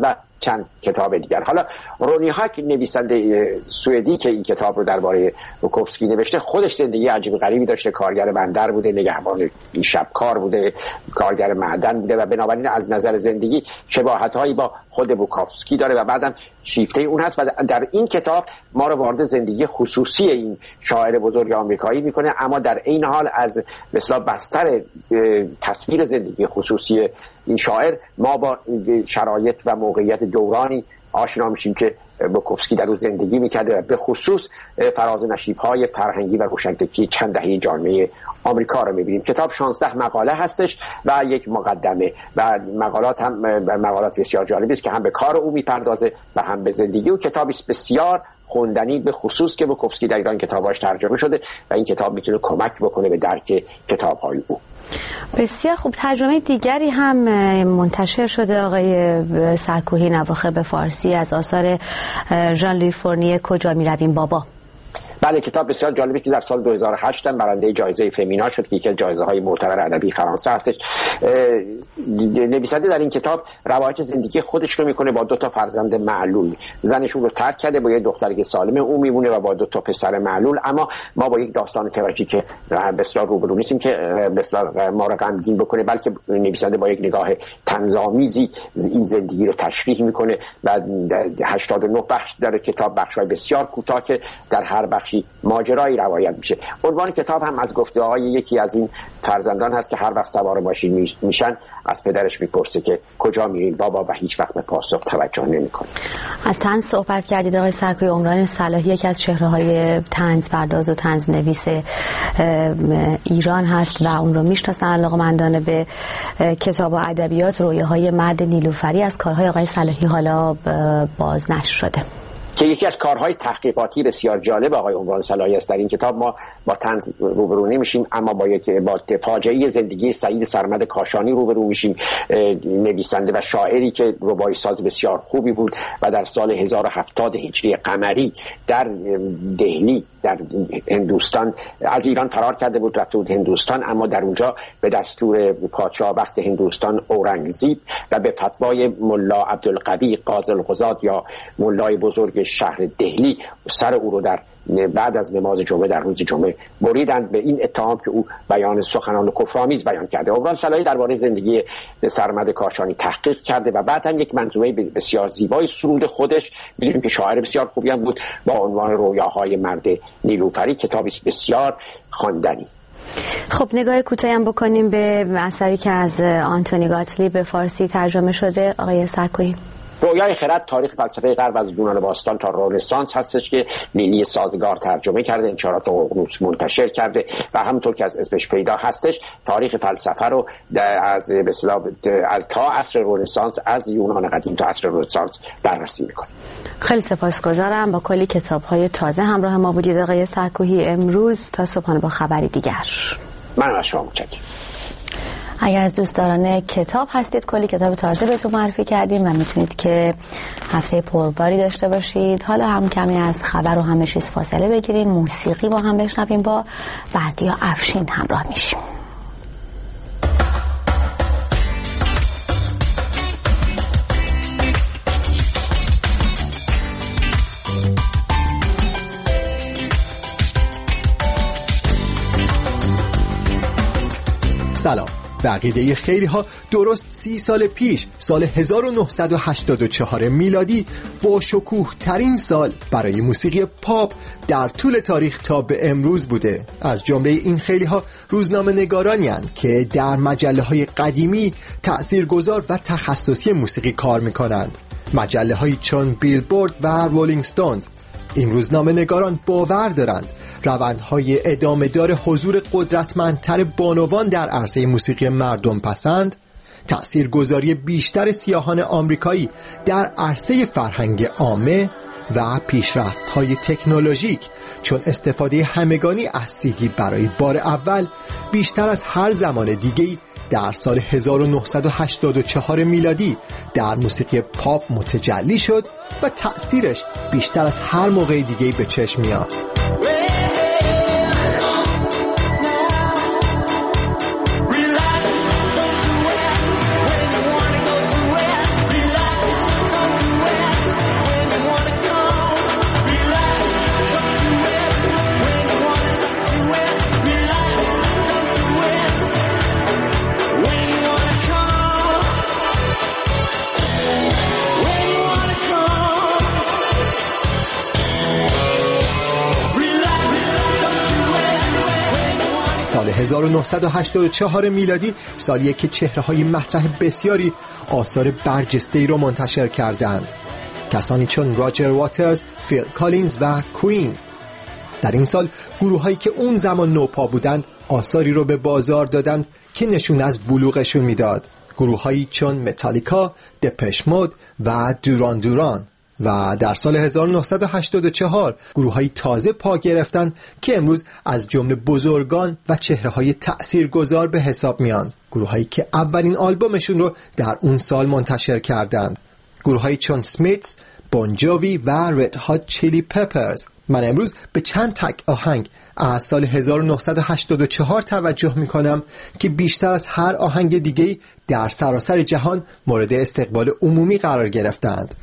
[SPEAKER 1] چند کتاب دیگر. حالا رونی هاک نویسنده سوئدی که این کتاب رو درباره بوکوفسکی نوشته، خودش زندگی عجیب غریبی داشته، کارگر بندر بوده، نگهبان شبکار بوده، کارگر معدن بوده و بنابراین از نظر زندگی شباهت‌هایی با خود بوکوفسکی داره و بعدم شیفته اون هست و در این کتاب ما رو وارد زندگی خصوصی این شاعر بزرگ آمریکایی میکنه، اما در این حال از مثلا بستر تصویر زندگی خصوصی این شاعر ما با شرایط و موقعیت دورانی آشنا میشیم که بوکوفسکی در اون زندگی میکرده و به خصوص فراز و نشیب‌های فرهنگی و روشنفکری چند دهه جامعه آمریکا رو میبینیم. کتاب شانزده مقاله هستش و یک مقدمه و مقالات هم مقالات بسیار جالبی است که هم به کار او میپردازه و هم به زندگی او. کتابی بسیار خوندنی، به خصوص که بوکوفسکی در ایران کتاباش ترجمه شده و این کتاب میتونه کمک بکنه به درک کتاب‌های او.
[SPEAKER 2] بسیار خوب. ترجمه دیگری هم منتشر شده آقای سرکوهی نواخر به فارسی از آثار ژان لویی فورنیه، کجا میرویم بابا.
[SPEAKER 1] بله، کتاب بسیار جالبی که در سال دو هزار و هشت برنده جایزه فمینا شد که یکی از جایزه‌های معتبر ادبی فرانسه هستش. نویسنده در این کتاب روایت زندگی خودش رو میکنه با دو تا فرزند معلول. زنشون رو ترک کرده، با یه دختری سالم اون میمونه و با دو تا پسر معلول. اما ما با یک داستان تراژیک بسیار روبرو نیستیم که بسیار ما رو غمگین بکنه، بلکه نویسنده با یک نگاه طنزآمیزی این زندگی رو تشریح میکنه و هشتاد و نه بخش در کتاب، بخش‌های بسیار کوتاه که در هر بخش ماجرایی روایت میشه. عنوان کتاب هم از گفته‌های یکی از این فرزندان هست که هر وقت سوار ماشین میشن از پدرش میپرسه که کجا میرین بابا و هیچ وقت به پاسخ توجه نمیکنه.
[SPEAKER 2] از طنز صحبت کردید آقای سرکوهی. عمران صلاحی یکی از چهره‌های طنز پرداز و طنز نویس ایران هست و اون رو میشناسن علاقه‌مندان به کتاب و ادبیات. رویاهای مرد نیلوفری از کارهای آقای صلاحی حالا بازنشر شده
[SPEAKER 1] که یکی از کارهای تحقیقاتی بسیار جالب آقای عمران صلاحی است. در این کتاب ما با طنز روبرو نمیشیم، اما با یک با فاجعه زندگی سعید سرمد کاشانی روبرو میشیم، نویسنده و شاعری که رباعی ساز بسیار خوبی بود و در سال هزار و هفتاد هجری قمری در دهلی در هندوستان از ایران فرار کرده بود، رفته بود هندوستان، اما در اونجا به دستور پادشاه وقت هندوستان اورنگزیب و به فتوای ملا عبدالقوی قاضی القضات یا ملای بزرگ شهر دهلی سر او رو در بعد از نماز جمعه در روز جمعه بریدند به این اتهام که او بیان سخنان کفرآمیز بیان کرده. عمران صلاحی درباره زندگی سرمد کاشانی تحقیق کرده و بعد هم یک منظومه بسیار زیبای سرود خودش، می‌دونیم که شاعر بسیار خوبی هم بود، با عنوان رویاهای مرد نیلوفری، کتابی بسیار خواندنی.
[SPEAKER 2] خب نگاه کوتاهی هم بکنیم به اثری که از آنتونی گاتلی به فارسی ترجمه شده آقای سرکوهی.
[SPEAKER 1] رویای خرد تاریخ فلسفه غرب از یونان باستان تا رنسانس هستش که لیلی سازگار ترجمه کرده، انشارات ققنوس منتشر کرده و همونطور که از اسمش پیدا هستش تاریخ فلسفه رو از به اصطلاح تا عصر رنسانس، از یونان قدیم تا عصر رنسانس بررسی میکنه.
[SPEAKER 2] خیلی سپاسگزارم. با کلی کتاب‌های تازه همراه ما بودید آقای سرکوهی امروز. تا صبحانه با خبری دیگر.
[SPEAKER 1] من از شما متشکرم.
[SPEAKER 2] اگر از دوستداران کتاب هستید، کلی کتاب تازه بهتون معرفی کردیم و میتونید که هفته پرباری داشته باشید. حالا هم کمی از خبر و همه چیز فاصله بگیریم، موسیقی با هم بشنویم، با بردیا افشین همراه میشیم.
[SPEAKER 5] سلام. به عقیده خیلی ها درست سی سال پیش، سال هزار و نهصد و هشتاد و چهار میلادی، با شکوه ترین سال برای موسیقی پاپ در طول تاریخ تا به امروز بوده. از جمله این خیلی ها روزنامه نگارانی هستند که در مجله های قدیمی تأثیرگذار و تخصصی موسیقی کار میکنند. مجله های چون بیلبورد و رولینگ ستونز. این روزنامه نگاران باور دارند روندهای ادامه دار حضور قدرتمندتر بانوان در عرصه موسیقی مردم پسند، تأثیرگذاری بیشتر سیاهان آمریکایی در عرصه فرهنگ عامه و پیشرفت‌های تکنولوژیک، چون استفاده همگانی از سیدی برای بار اول بیشتر از هر زمان دیگه‌ای در سال هزار و نهصد و هشتاد و چهار میلادی در موسیقی پاپ متجلی شد و تأثیرش بیشتر از هر موقع دیگه‌ای به چشم میاد. هزار و نهصد و هشتاد و چهار میلادی سالیه که چهره‌های مطرح بسیاری آثار برجسته‌ای را منتشر کردند. کسانی چون راجر واترز، فیل کالینز و کوین. در این سال گروه‌هایی که اون زمان نوپا بودند آثاری رو به بازار دادند که نشون از بلوغشون میداد. گروه‌هایی چون متالیکا، دپش مود و دوران دوران. و در سال هزار و نهصد و هشتاد و چهار گروه‌های تازه پا گرفتند که امروز از جمله بزرگان و چهره‌های تأثیرگذار به حساب میان. گروه‌هایی که اولین آلبومشون رو در اون سال منتشر کردند. گروه‌هایی چون سمیتس، بون جووی و رد هات چیلی پپرز. من امروز به چند تک آهنگ از سال هزار و نهصد و هشتاد و چهار توجه میکنم که بیشتر از هر آهنگ دیگه‌ای در سراسر جهان مورد استقبال عمومی قرار گرفتند.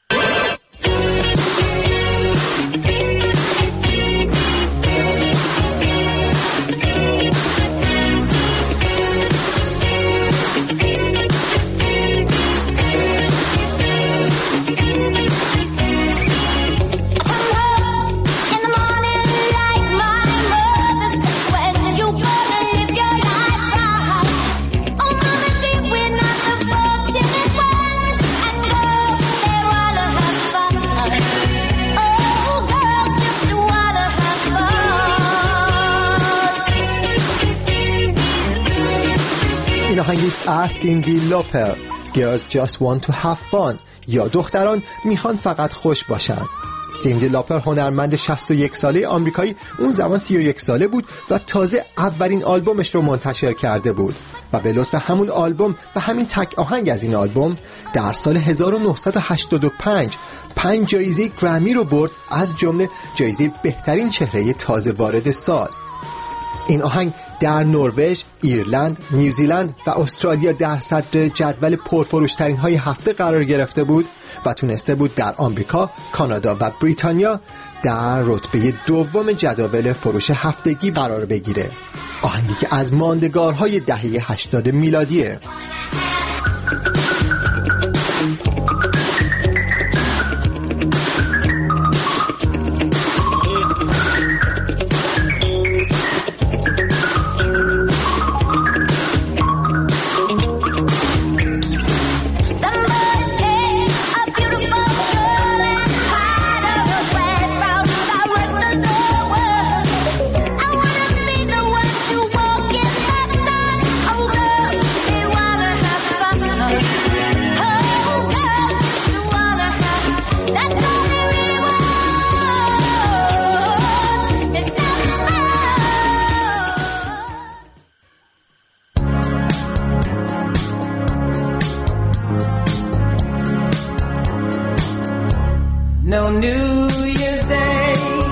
[SPEAKER 5] این آهنگیست از سیندی لوپر، Girls Just Want to Have Fun، یا دختران میخوان فقط خوش باشن. سیندی لوپر هنرمند شصت و یک ساله آمریکایی اون زمان سی و یک ساله بود و تازه اولین آلبومش رو منتشر کرده بود و به لطف همون آلبوم و همین تک آهنگ از این آلبوم در سال هزار و نهصد و هشتاد و پنج پنج جایزه گرمی رو برد، از جمله جایزه بهترین چهره تازه وارد سال. این آهنگ در نروژ، ایرلند، نیوزیلند و استرالیا در صدر جدول پرفروشترین های هفته قرار گرفته بود و تونسته بود در آمریکا، کانادا و بریتانیا در رتبه دوم جدول فروش هفتگی قرار بگیره. آهنگی که از ماندگارهای دهه هشتاد میلادیه.
[SPEAKER 6] No New Year's Day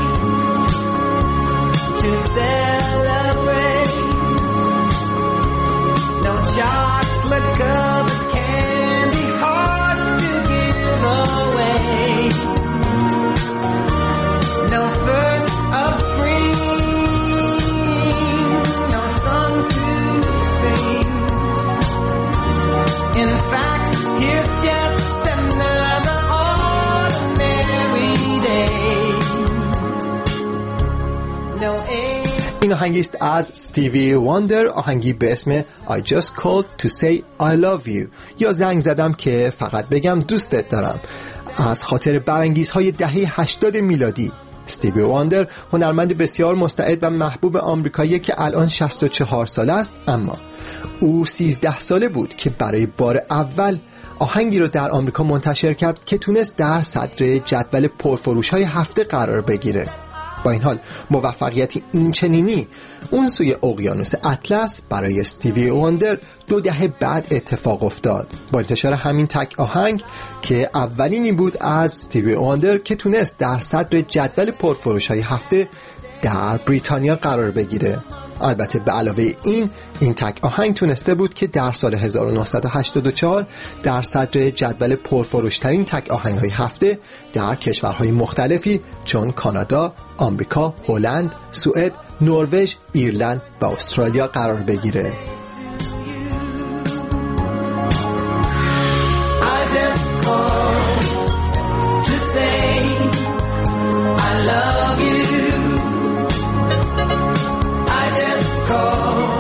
[SPEAKER 6] to celebrate. No chocolate covered candy hearts to give away. No first of spring, no song to sing. In fact, here's just another
[SPEAKER 5] این آهنگیست از استیوی واندر، آهنگی به اسم I just called to say I love you، یا زنگ زدم که فقط بگم دوستت دارم، از خاطر برانگیزهای دهه هشتاد میلادی. استیوی واندر هنرمند بسیار مستعد و محبوب آمریکایی که الان شصت و چهار ساله است، اما او سیزده ساله بود که برای بار اول آهنگی رو در آمریکا منتشر کرد که تونست در صدر جدول پرفروش‌های هفته قرار بگیره. با این حال موفقیتی این چنینی اون سوی اقیانوس اطلس برای استیوی واندر دو دهه بعد اتفاق افتاد با انتشار همین تک آهنگ که اولینی بود از استیوی واندر که تونست در صدر جدول پرفروش‌های هفته در بریتانیا قرار بگیره. البته به علاوه این این تک آهنگ تونسته بود که در سال هزار و نهصد و هشتاد و چهار در صدر جدول پرفروشترین تک آهنگ‌های هفته در کشورهای مختلفی چون کانادا، آمریکا، هلند، سوئد، نروژ، ایرلند و استرالیا قرار بگیره.
[SPEAKER 6] I love you. I just call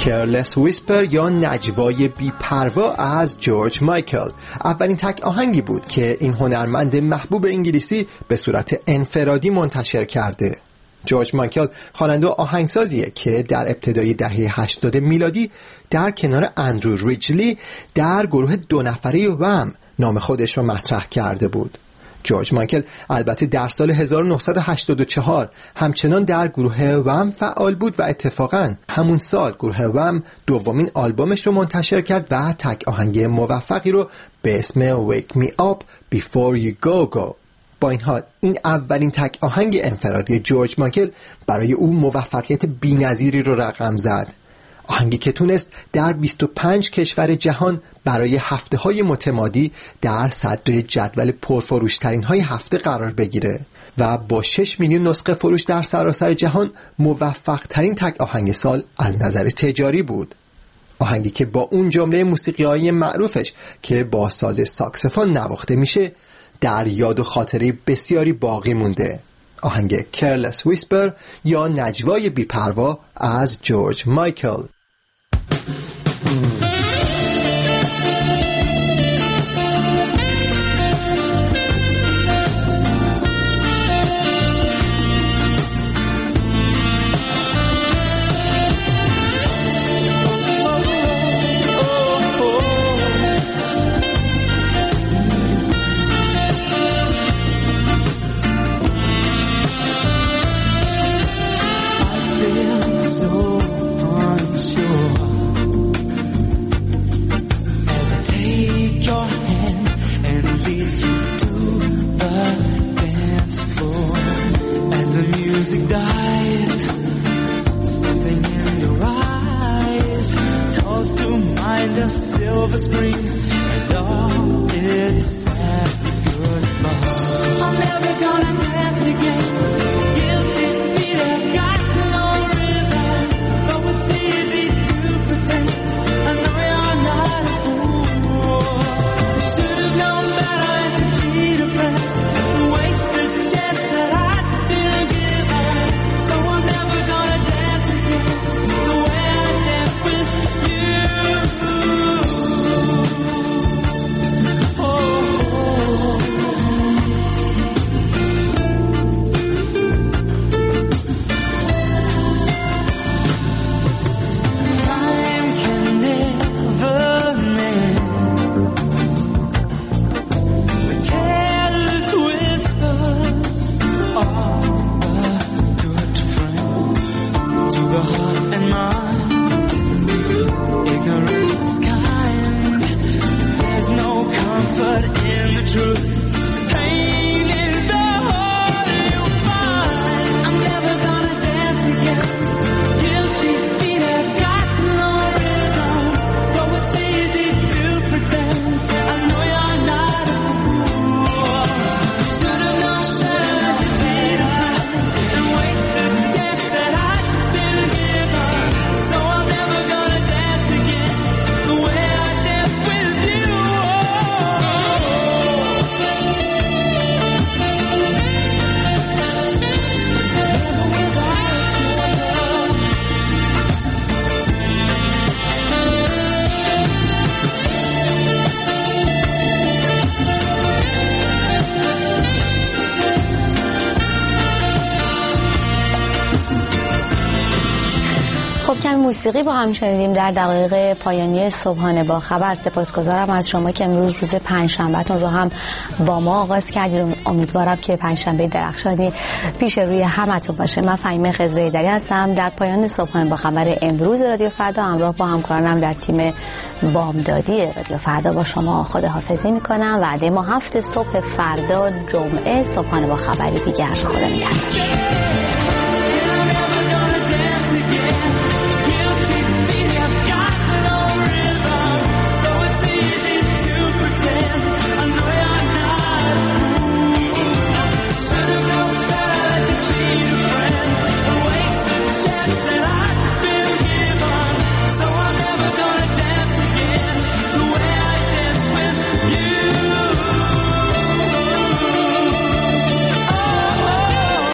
[SPEAKER 5] Careless Whisper یا نجوای بی‌پروا از جورج مایکل اولین تک آهنگی بود که این هنرمند محبوب انگلیسی به صورت انفرادی منتشر کرده. جورج مایکل خواننده و آهنگسازیه که در ابتدای دهه هشتاد میلادی در کنار اندرو ریجلی در گروه دو نفره وم نام خودش را مطرح کرده بود. جورج مایکل البته در سال هزار و نهصد و هشتاد و چهار همچنان در گروه وم فعال بود و اتفاقاً همون سال گروه وم دومین آلبومش رو منتشر کرد و تک آهنگ موفقی رو به اسم Wake Me Up Before You Go Go. با این حال این اولین تک آهنگ انفرادی جورج مایکل برای او موفقیت بی‌نظیری رو رقم زد. آهنگی که تونست در بیست و پنج کشور جهان برای هفته‌های متمادی در صدر جدول پرفروش‌ترین های هفته قرار بگیره و با شش میلیون نسخه فروش در سراسر جهان موفق‌ترین تک آهنگ سال از نظر تجاری بود. آهنگی که با اون جمله موسیقیایی معروفش که با ساز ساکسفون نواخته میشه در یاد و خاطره بسیاری باقی مونده. آهنگ Careless Whisper یا نجوای بی‌پروا از جورج مایکل.
[SPEAKER 6] Music dies, something in your eyes calls to mind a silver screen and all its sad goodbye. I'm never gonna dance again. Guilty feet have got no rhythm, though it's easy to pretend. I know you're not a fool. You should have known better than to cheat a friend, waste the chance that I'd been given.
[SPEAKER 2] موسیقی با هم شنیدیم در دقایق پایانی صبحانه با خبر. سپاسگزارم از شما که امروز روز پنجشنبهتون رو هم با ما آغاز کردید. امیدوارم که پنجشنبه درخشانی پیش روی همتون باشه. من فهیمه خضرایی‌دری هستم. در پایان صبحانه با خبر امروز رادیو فردا همراه با همکارانم در تیم بامدادی رادیو فردا با شما خداحافظی میکنم. وعده ما هفت صبح فردا جمعه صبحانه با خبری دیگر. خدا نگهدار.